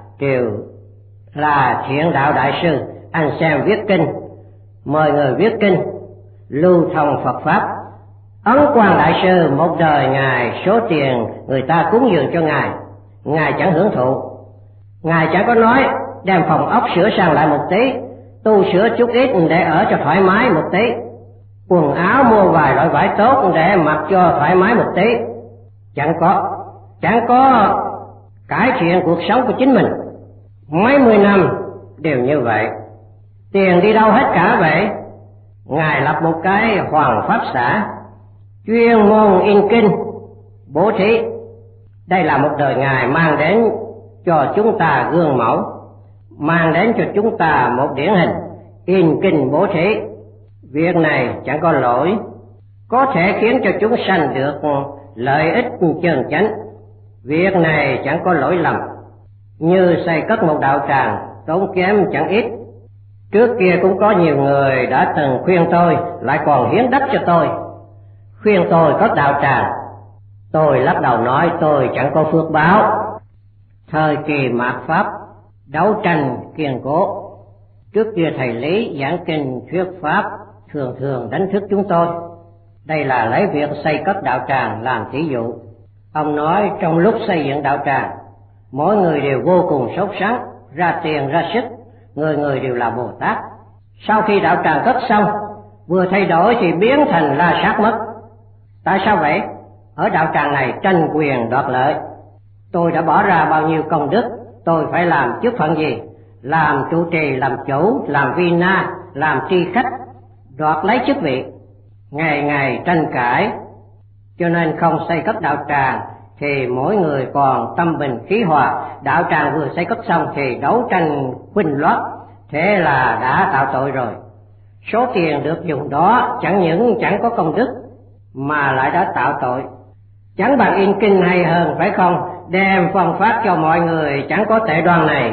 là Thiện Đạo Đại Sư, anh xem viết kinh, mời người viết kinh lưu thông Phật pháp. Ấn Quang Đại Sư một đời ngài số tiền người ta cúng dường cho ngài chẳng hưởng thụ. Ngài chẳng có nói đem phòng ốc sửa sang lại một tí, tu sửa chút ít để ở cho thoải mái một tí, quần áo mua vài loại vải tốt để mặc cho thoải mái một tí. Chẳng có cải thiện cuộc sống của chính mình. Mấy 10 năm đều như vậy. Tiền đi đâu hết cả vậy? Ngài lập một cái Hoàng Pháp Xã chuyên môn in kinh bố thí. Đây là một đời ngài mang đến cho chúng ta gương mẫu, mang đến cho chúng ta một điển hình in kinh bố thí. Việc này chẳng có lỗi, có thể khiến cho chúng sanh được lợi ích chân chánh. Việc này chẳng có lỗi lầm. Như xây cất một đạo tràng tốn kém chẳng ít. Trước kia cũng có nhiều người đã từng khuyên tôi, lại còn hiến đất cho tôi, khuyên tôi cất đạo tràng. Tôi lắc đầu nói tôi chẳng có phước báo. Thời kỳ mạt Pháp đấu tranh kiên cố, trước kia thầy Lý giảng kinh thuyết pháp thường đánh thức chúng tôi. Đây là lấy việc xây cất đạo tràng làm thí dụ. Ông nói trong lúc xây dựng đạo tràng, mỗi người đều vô cùng sốt sắng, ra tiền ra sức, người đều là Bồ Tát. Sau khi đạo tràng cất xong, vừa thay đổi thì biến thành La Sát mất. Tại sao vậy? Ở đạo tràng này tranh quyền đoạt lợi. Tôi đã bỏ ra bao nhiêu công đức, tôi phải làm chức phận gì? Làm trụ trì, làm chủ, làm vi na, làm tri khách, đoạt lấy chức vị, ngày tranh cãi. Cho nên không xây cất đạo tràng thì mỗi người còn tâm bình khí hòa. Đạo tràng vừa xây cất xong thì đấu tranh khuynh loát, thế là đã tạo tội rồi. Số tiền được dùng đó chẳng những chẳng có công đức mà lại đã tạo tội. Chẳng bằng in kinh hay hơn, phải không? Đem phân phát cho mọi người chẳng có tệ đoan này.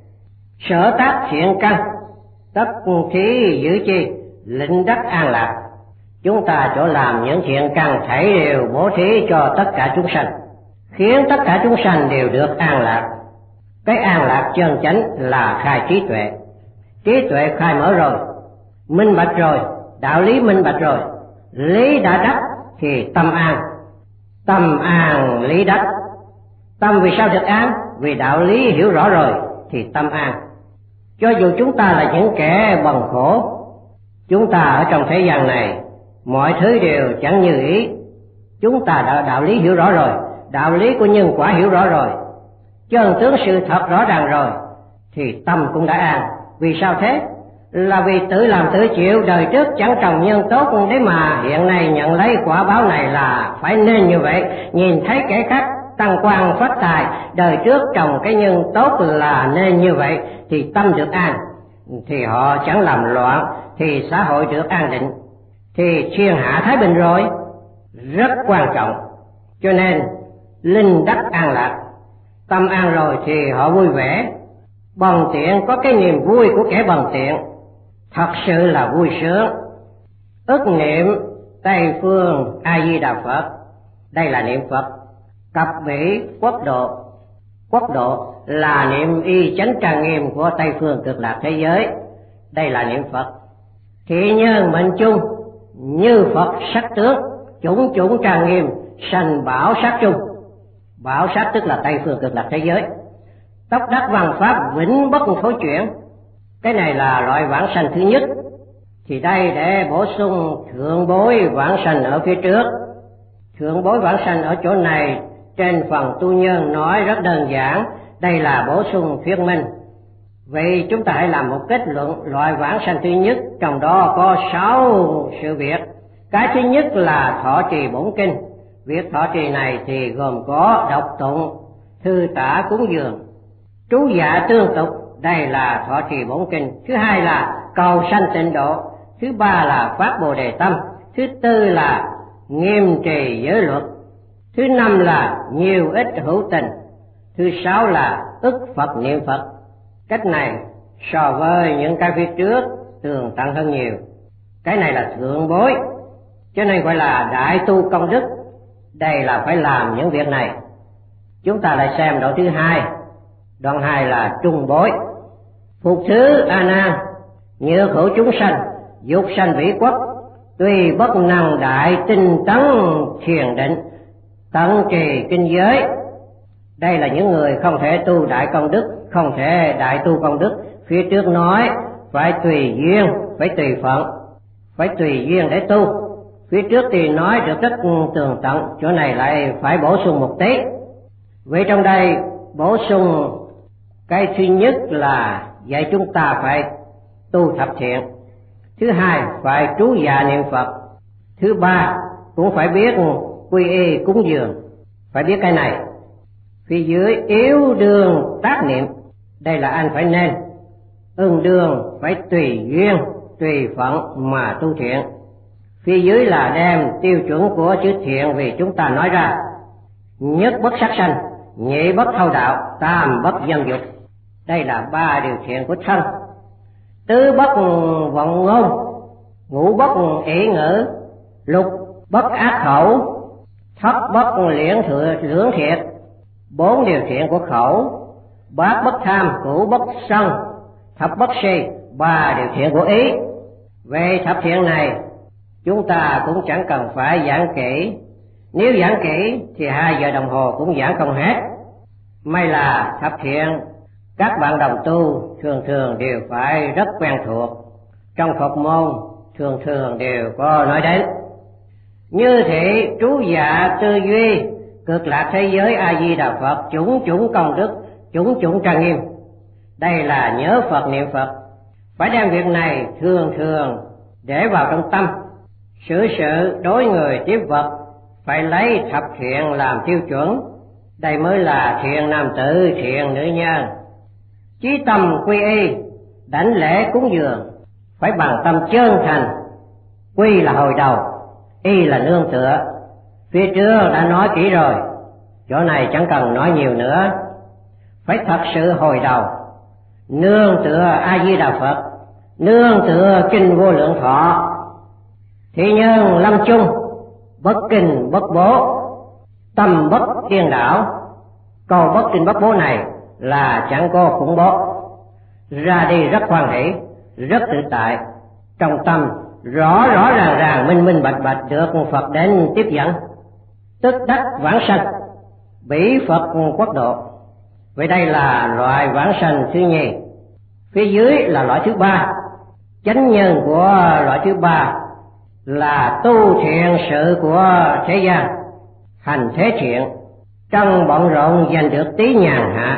Sở tác thiện căn, tất thí giữ chi, lĩnh đắc an lạc. Chúng ta chỗ làm những thiện căn thảy đều bố thí cho tất cả chúng sanh, khiến tất cả chúng sanh đều được an lạc. Cái an lạc chân chánh là khai trí tuệ. Trí tuệ khai mở rồi, minh bạch rồi, đạo lý minh bạch rồi, lý đã đắc thì tâm an. Tâm an lý đắc. Tâm vì sao được an? Vì đạo lý hiểu rõ rồi thì tâm an. Cho dù chúng ta là những kẻ bần khổ, chúng ta ở trong thế gian này mọi thứ đều chẳng như ý. Chúng ta đã đạo lý hiểu rõ rồi, đạo lý của nhân quả hiểu rõ rồi, chân tướng sự thật rõ ràng rồi, thì tâm cũng đã an. Vì sao thế? Là vì tự làm tự chịu, đời trước chẳng trồng nhân tốt đấy mà hiện nay nhận lấy quả báo này là phải nên như vậy. Nhìn thấy kẻ khác tăng quan phát tài, đời trước trồng cái nhân tốt là nên như vậy thì tâm được an. thì họ chẳng làm loạn, thì xã hội được an định, thì thiên hạ thái bình rồi. Rất quan trọng. Cho nên linh đắc an lạc, tâm an rồi thì họ vui vẻ. Bần tiện có cái niềm vui của kẻ bần tiện, thật sự là vui sướng. Ức niệm Tây phương A Di Đà Phật, đây là niệm Phật. Cập bỉ quốc độ, quốc độ là niệm y chánh trang nghiêm của Tây phương cực lạc thế giới, đây là niệm Phật. Thị nhân mệnh chung như Phật sắc tướng, chủng chủng trang nghiêm, sanh bảo sát chung. Bảo sát tức là Tây phương cực lạc thế giới. Tốc đắc văn pháp vĩnh bất thối chuyển, cái này là loại vãng sanh thứ nhất. Thì đây để bổ sung thượng bối vãng sanh ở phía trước. Thượng bối vãng sanh ở chỗ này trên phần tu nhân nói rất đơn giản, đây là bổ sung thuyết minh. Vậy chúng ta hãy làm một kết luận loại vãng sanh thứ nhất, trong đó có 6 sự việc. Cái thứ nhất là thọ trì bổn kinh. Việc thọ trì này thì gồm có đọc tụng, thư tả cúng dường, trú dạ tương tục, đây là thọ trì bổn kinh. Thứ hai là cầu sanh tịnh độ. Thứ ba là phát bồ đề tâm. Thứ tư là nghiêm trì giới luật. Thứ năm là nhiều ít hữu tình. Thứ sáu là ức Phật niệm Phật. Cách này so với những cái phía trước tường tận hơn nhiều. Cái này là thượng bối, cho nên gọi là đại tu công đức. Đây là phải làm những việc này. Chúng ta lại xem đoạn thứ hai. Đoạn 2 là trung bối. Phục thứ A Nan, nhược hữu chúng sanh, dục sanh vĩ quốc, tuy bất năng đại tinh tấn thiền định, tận trì kinh giới. Đây là những người không thể tu đại công đức, không thể đại tu công đức. Phía trước nói phải tùy duyên, phải tùy phận, phải tùy duyên để tu. Phía trước thì nói được rất tường tận, chỗ này lại phải bổ sung một tí. Vậy trong đây bổ sung cái thứ nhất là dạy chúng ta phải tu thập thiện. Thứ hai phải trú dạ niệm Phật. Thứ ba cũng phải biết quy y cúng dường, phải biết cái này. Phía dưới yếu đương tác niệm, đây là anh phải nên. Ưng đương phải tùy duyên, tùy phận mà tu thiện. Phía dưới là đem tiêu chuẩn của chữ thiện vì chúng ta nói ra. Nhất bất sát sanh, nhị bất thâu đạo, tam bất dâm dục. Đây là 3 điều thiện của thân. Tứ bất vọng ngôn, ngũ bất ỷ ngữ, lục bất ác khẩu, thất bất lưỡng thiệt. 4 điều thiện của khẩu, bát bất tham, cửu bất sân, thập bất si, 3 điều thiện của ý. Về thập thiện này chúng ta cũng chẳng cần phải giảng kỹ. Nếu giảng kỹ thì 2 giờ đồng hồ cũng giảng không hết. May là thập thiện các bạn đồng tu thường thường đều phải rất quen thuộc, trong Phật môn thường thường đều có nói đến. Như thị trú dạ tư duy, cực lạc thế giới A Di Đà Phật, chủng chủng công đức, chủng chủng trang nghiêm. Đây là nhớ Phật niệm Phật. Phải đem việc này thường thường để vào trong tâm. Xử sự đối người tiếp vật phải lấy thập thiện làm tiêu chuẩn. Đây mới là thiện nam tử, thiện nữ nhân. Chí tâm quy y, đảnh lễ cúng dường phải bằng tâm chân thành. Quy là hồi đầu, y là nương tựa. Phía trước đã nói kỹ rồi, chỗ này chẳng cần nói nhiều nữa. Phải thật sự hồi đầu, nương tựa A Di Đà Phật, nương tựa kinh Vô Lượng Thọ. Thị nhân lâm chung, bất kinh bất bố, tâm bất điên đảo. Câu bất kinh bất bố này là chẳng có khủng bố. Ra đi rất hoan hỷ, rất tự tại, trong tâm rõ ràng minh minh bạch bạch được Phật đến tiếp dẫn, tức đắc vãng sanh, bỉ Phật quốc độ. Vậy đây là loại vãng sanh thứ nhì. Phía dưới là loại thứ ba. Chánh nhân của loại thứ ba là tu thiện sự của thế gian, hành thế thiện, trong bận rộn giành được tí nhàn hạ.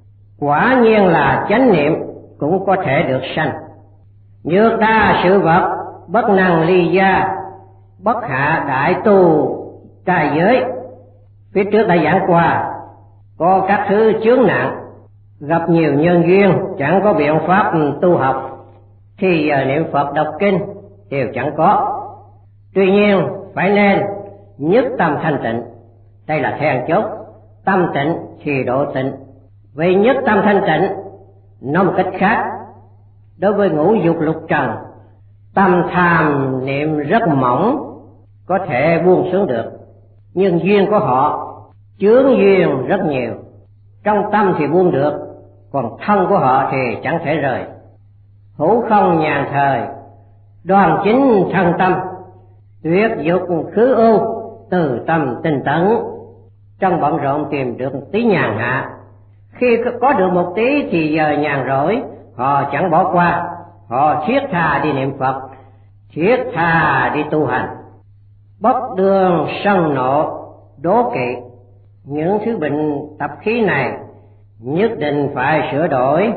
Quả nhiên là chánh niệm cũng có thể được sanh. Nhược đa sự vật, bất năng ly gia, bất hạ đại tu trai giới. Phía trước đã giảng qua, có các thứ chướng nạn, Gặp nhiều nhân duyên chẳng có biện pháp tu học, thì giờ niệm Phật đọc kinh đều chẳng có. Tuy nhiên phải nên nhất tâm thanh tịnh, đây là then chốt. Tâm tịnh thì độ tịnh. Vì nhất tâm thanh tịnh, nói một cách khác, đối với ngũ dục lục trần, tâm tham niệm rất mỏng, có thể buông xuống được, nhưng duyên của họ chướng duyên rất nhiều. Trong tâm thì buông được, còn thân của họ thì chẳng thể rời. Hữu không nhàn thời, đoan chính thân tâm, tuyệt dục khứ ưu, từ tâm tinh tấn. Trong bận rộn tìm được tí nhàn hạ, khi có được một tí thì giờ nhàn rỗi, họ chẳng bỏ qua, họ thiết tha đi niệm Phật, thiết tha đi tu hành. Bất đương sân nộ đố kỵ, những thứ bệnh tập khí này nhất định phải sửa đổi.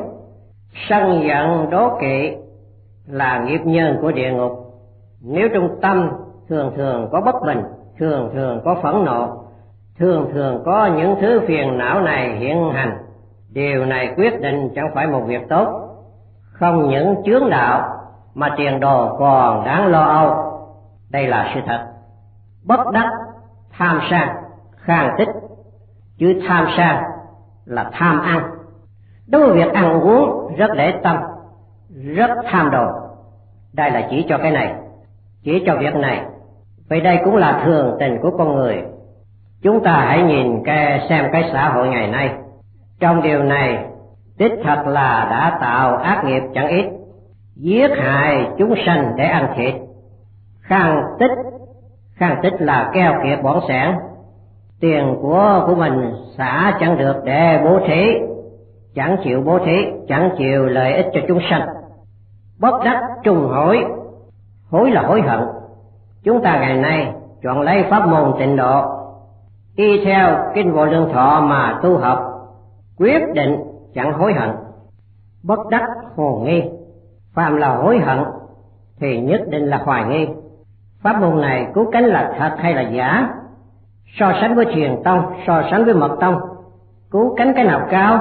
Sân giận đố kỵ là nghiệp nhân của địa ngục. Nếu trong tâm thường thường có bất bình, thường thường có phẫn nộ, thường thường có những thứ phiền não này hiện hành, điều này quyết định chẳng phải một việc tốt. Không những chướng đạo mà tiền đồ còn đáng lo âu. Đây là sự thật. Bất đắc tham sang khang tích. Chữ tham sang là tham ăn. Đối với việc ăn uống rất để tâm, rất tham đồ. Đây là chỉ cho cái này, chỉ cho việc này. Vậy đây cũng là thường tình của con người. Chúng ta hãy nhìn xem cái xã hội ngày nay. Trong điều này đích thật là đã tạo ác nghiệp chẳng ít, giết hại chúng sanh để ăn thịt. Khang tích là keo kiệt bỏng sẻn. Tiền của mình xả chẳng được để bố thí, chẳng chịu bố thí, chẳng chịu lợi ích cho chúng sanh. Bất đắc trùng hối, hối là hối hận. Chúng ta ngày nay chọn lấy pháp môn tịnh độ, y theo kinh Vô Lượng Thọ mà tu học, quyết định chẳng hối hận. Bất đắc hồ nghi, phàm là hối hận thì nhất định là hoài nghi. Pháp môn này cứu cánh là thật hay là giả? So sánh với Thiền Tông, so sánh với Mật Tông, cứu cánh cái nào cao?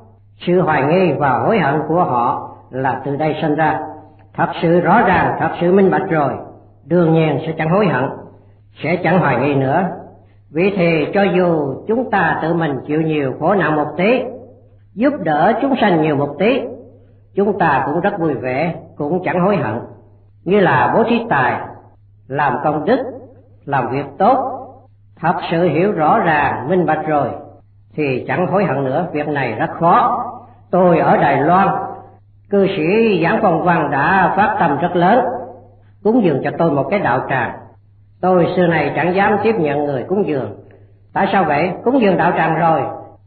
Sự hoài nghi và hối hận của họ là từ đây sinh ra. Thật sự rõ ràng, thật sự minh bạch rồi, đương nhiên sẽ chẳng hối hận, sẽ chẳng hoài nghi nữa. Vì thì cho dù chúng ta tự mình chịu nhiều khổ nạn một tí, giúp đỡ chúng sanh nhiều một tí, chúng ta cũng rất vui vẻ, cũng chẳng hối hận. Như là bố thí tài, làm công đức, làm việc tốt, thật sự hiểu rõ ràng, minh bạch rồi, thì chẳng hối hận nữa. Việc này rất khó. Tôi ở Đài Loan, cư sĩ Giảng Phong Văn đã phát tâm rất lớn, cúng dường cho tôi một cái đạo tràng. Tôi xưa này chẳng dám tiếp nhận người cúng dường. Tại sao vậy? Cúng dường đạo tràng rồi,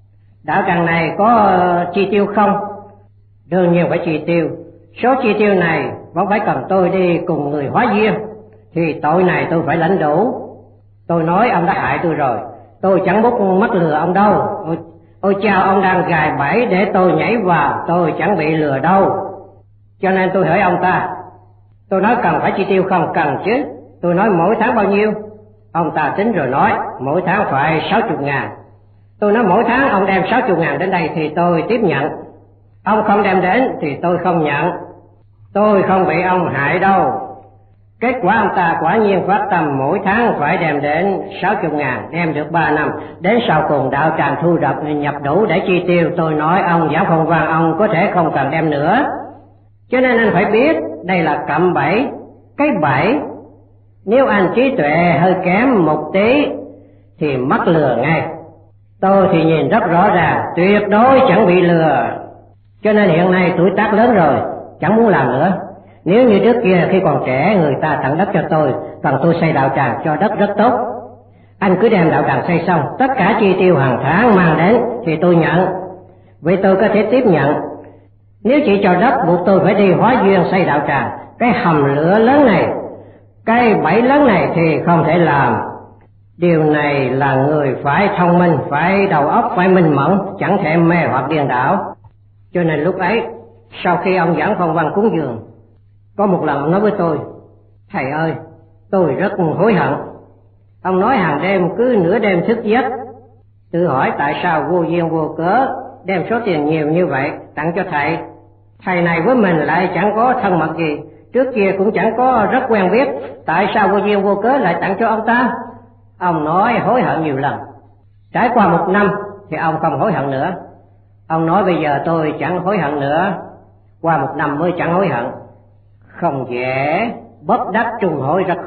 đạo tràng này có chi tiêu không? Đương nhiên phải chi tiêu. Số chi tiêu này vẫn phải cần tôi đi cùng người hóa duyên, thì tội này tôi phải lãnh đủ. Tôi nói ông đã hại tôi rồi, tôi chẳng mắc lừa ông đâu. Ôi chao, ông đang gài bẫy để tôi nhảy vào, tôi chẳng bị lừa đâu. Cho nên tôi hỏi ông ta, tôi nói cần phải chi tiêu không? Cần chứ. Tôi nói mỗi tháng bao nhiêu? Ông ta tính rồi nói mỗi tháng phải 60.000. Tôi nói mỗi tháng ông đem 60.000 đến đây thì tôi tiếp nhận, ông không đem đến thì tôi không nhận. Tôi không bị ông hại đâu. Kết quả ông ta quả nhiên phát tâm mỗi tháng phải đem đến 60.000, đem được 3 năm. Đến sau cùng đạo tràng thu nhập đủ để chi tiêu. Tôi nói ông Giảng Phong Văn, ông có thể không cần đem nữa. Cho nên anh phải biết đây là cạm bẫy. Cái bẫy nếu anh trí tuệ hơi kém một tí thì mắc lừa ngay. Tôi thì nhìn rất rõ ràng, tuyệt đối chẳng bị lừa. Cho nên hiện nay tuổi tác lớn rồi, chẳng muốn làm nữa. Nếu như trước kia khi còn trẻ người ta tặng đất cho tôi, còn tôi xây đạo tràng cho đất rất tốt. Anh cứ đem đạo tràng xây xong, tất cả chi tiêu hàng tháng mang đến thì tôi nhận. Vậy tôi có thể tiếp nhận. Nếu chỉ cho đất buộc tôi phải đi hóa duyên xây đạo tràng, cái hầm lửa lớn này, cái bẫy lớn này thì không thể làm. Điều này là người phải thông minh, phải đầu óc phải minh mẫn, chẳng thể mê hoặc điên đảo. Cho nên lúc ấy, sau khi ông Giảng Phong Văn cúng dường, có một lần ông nói với tôi, thầy ơi, tôi rất hối hận. Ông nói hàng đêm cứ nửa đêm thức giấc, tự hỏi tại sao vô duyên vô cớ đem số tiền nhiều như vậy tặng cho thầy. Thầy này với mình lại chẳng có thân mật gì, trước kia cũng chẳng có rất quen biết, tại sao vô duyên vô cớ lại tặng cho ông ta? Ông nói hối hận nhiều lần. Trải qua 1 năm thì ông không hối hận nữa. Ông nói bây giờ tôi chẳng hối hận nữa, qua 1 năm mới chẳng hối hận. Không dễ, bất đắc trùng hội rất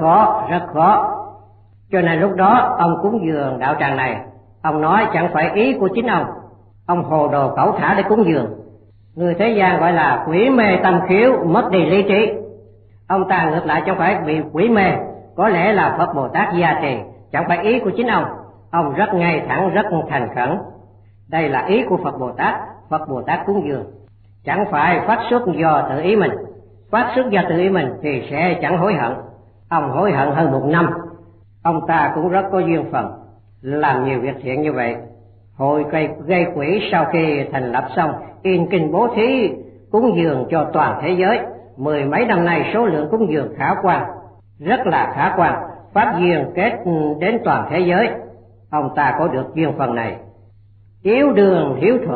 khó. Cho nên lúc đó ông cúng dường đạo tràng này, ông nói chẳng phải ý của chính ông hồ đồ cẩu thả để cúng dường. Người thế gian gọi là quỷ mê tâm khiếu, mất đi lý trí. Ông ta ngược lại chẳng phải bị quỷ mê, có lẽ là Phật Bồ Tát gia trì, chẳng phải ý của chính ông rất ngay thẳng, rất thành khẩn. Đây là ý của Phật Bồ Tát cúng dường, chẳng phải phát xuất do tự ý mình. Phát xuất do tự ý mình thì sẽ chẳng hối hận. Ông hối hận hơn 1 năm. Ông ta cũng rất có duyên phận, làm nhiều việc thiện như vậy. Hội gây quỹ sau khi thành lập xong, in kinh bố thí cúng dường cho toàn thế giới. 10 mấy năm nay số lượng cúng dường khả quan, rất là khả quan, pháp duyên kết đến toàn thế giới. Ông ta có được duyên phần này. Yếu đường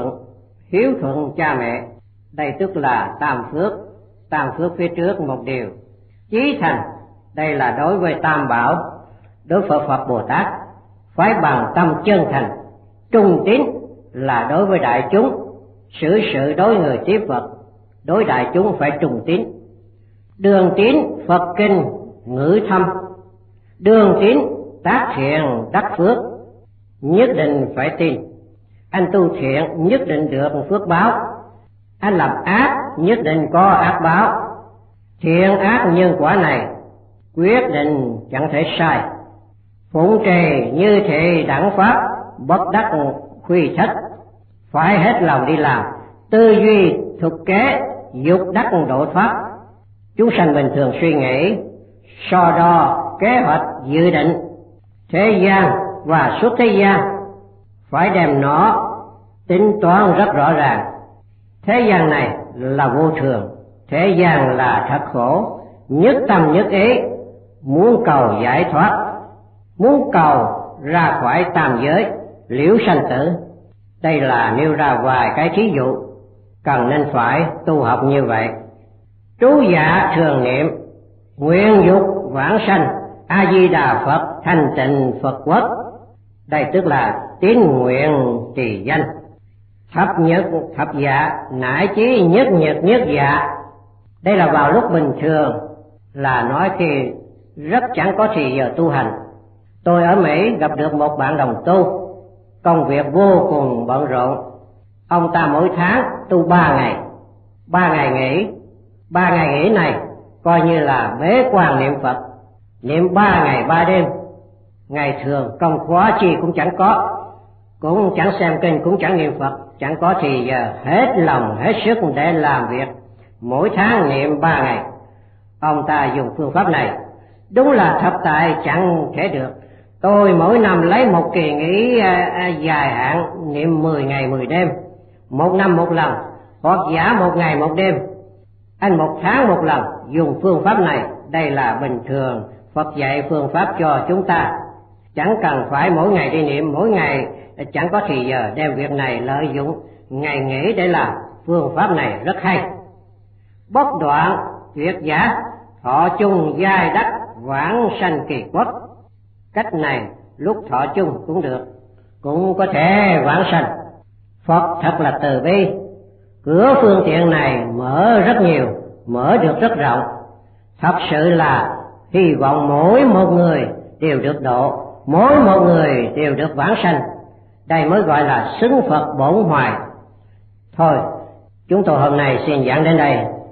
hiếu thuận cha mẹ, đây tức là tam phước phía trước một điều. Chí thành, đây là đối với tam bảo, đối với Phật Bồ Tát phải bằng tâm chân thành. Trung tín là đối với đại chúng, xử sự đối người tiếp Phật, đối đại chúng phải trung tín. Đường tín Phật kinh ngữ thâm, đường tín tác thiện đắc phước, nhất định phải tin. Anh tu thiện nhất định được phước báo, anh làm ác nhất định có ác báo. Thiện ác nhân quả này quyết định chẳng thể sai. Phụng trì như thị đẳng pháp, bất đắc khuy thất, phải hết lòng đi làm, tư duy thực kế, dục đắc độ thoát. Chúng sanh bình thường suy nghĩ, so đo, kế hoạch, dự định thế gian và xuất thế gian, phải đem nó tính toán rất rõ ràng. Thế gian này là vô thường, thế gian là thật khổ, nhất tâm nhất ý muốn cầu giải thoát, muốn cầu ra khỏi tam giới, liễu sanh tử. Đây là nêu ra vài cái thí dụ cần nên phải tu học như vậy. Trú dạ thường niệm, nguyện dục vãng sanh, A Di Đà Phật thanh tịnh Phật quốc. Đây tức là tín nguyện trì danh. Thập nhật thập dạ, nải chí nhất nhật nhất dạ. Đây là vào lúc bình thường, là nói khi rất chẳng có thì giờ tu hành. Tôi ở Mỹ gặp được một bạn đồng tu, công việc vô cùng bận rộn. Ông ta mỗi tháng tu 3 ngày, 3 ngày nghỉ. 3 ngày nghỉ này coi như là bế quan niệm Phật, niệm 3 ngày 3 đêm. Ngày thường công khóa chi cũng chẳng có, cũng chẳng xem kinh, cũng chẳng niệm Phật, chẳng có thì giờ hết lòng hết sức để làm việc. Mỗi tháng niệm 3 ngày. Ông ta dùng phương pháp này, đúng là thập tại chẳng thể được. Tôi mỗi năm lấy một kỳ nghỉ dài hạn, niệm 10 ngày 10 đêm, 1 năm 1 lần, hoặc giả 1 ngày 1 đêm. Anh 1 tháng 1 lần dùng phương pháp này. Đây là bình thường, Phật dạy phương pháp cho chúng ta, chẳng cần phải mỗi ngày đi niệm, mỗi ngày chẳng có thì giờ đem việc này lợi dụng ngày nghỉ để làm. Phương pháp này rất hay. Bất đoạn tuyệt giả, thọ chung giai đắc, vãng sanh kỳ quốc. Cách này lúc thọ chung cũng được, cũng có thể vãng sanh. Phật thật là từ bi, cửa phương tiện này mở rất nhiều, mở được rất rộng. Thật sự là hy vọng mỗi một người đều được độ, mỗi một người đều được vãng sanh. Đây mới gọi là xứng Phật bổn hoài. Thôi, chúng tôi hôm nay xin giảng đến đây.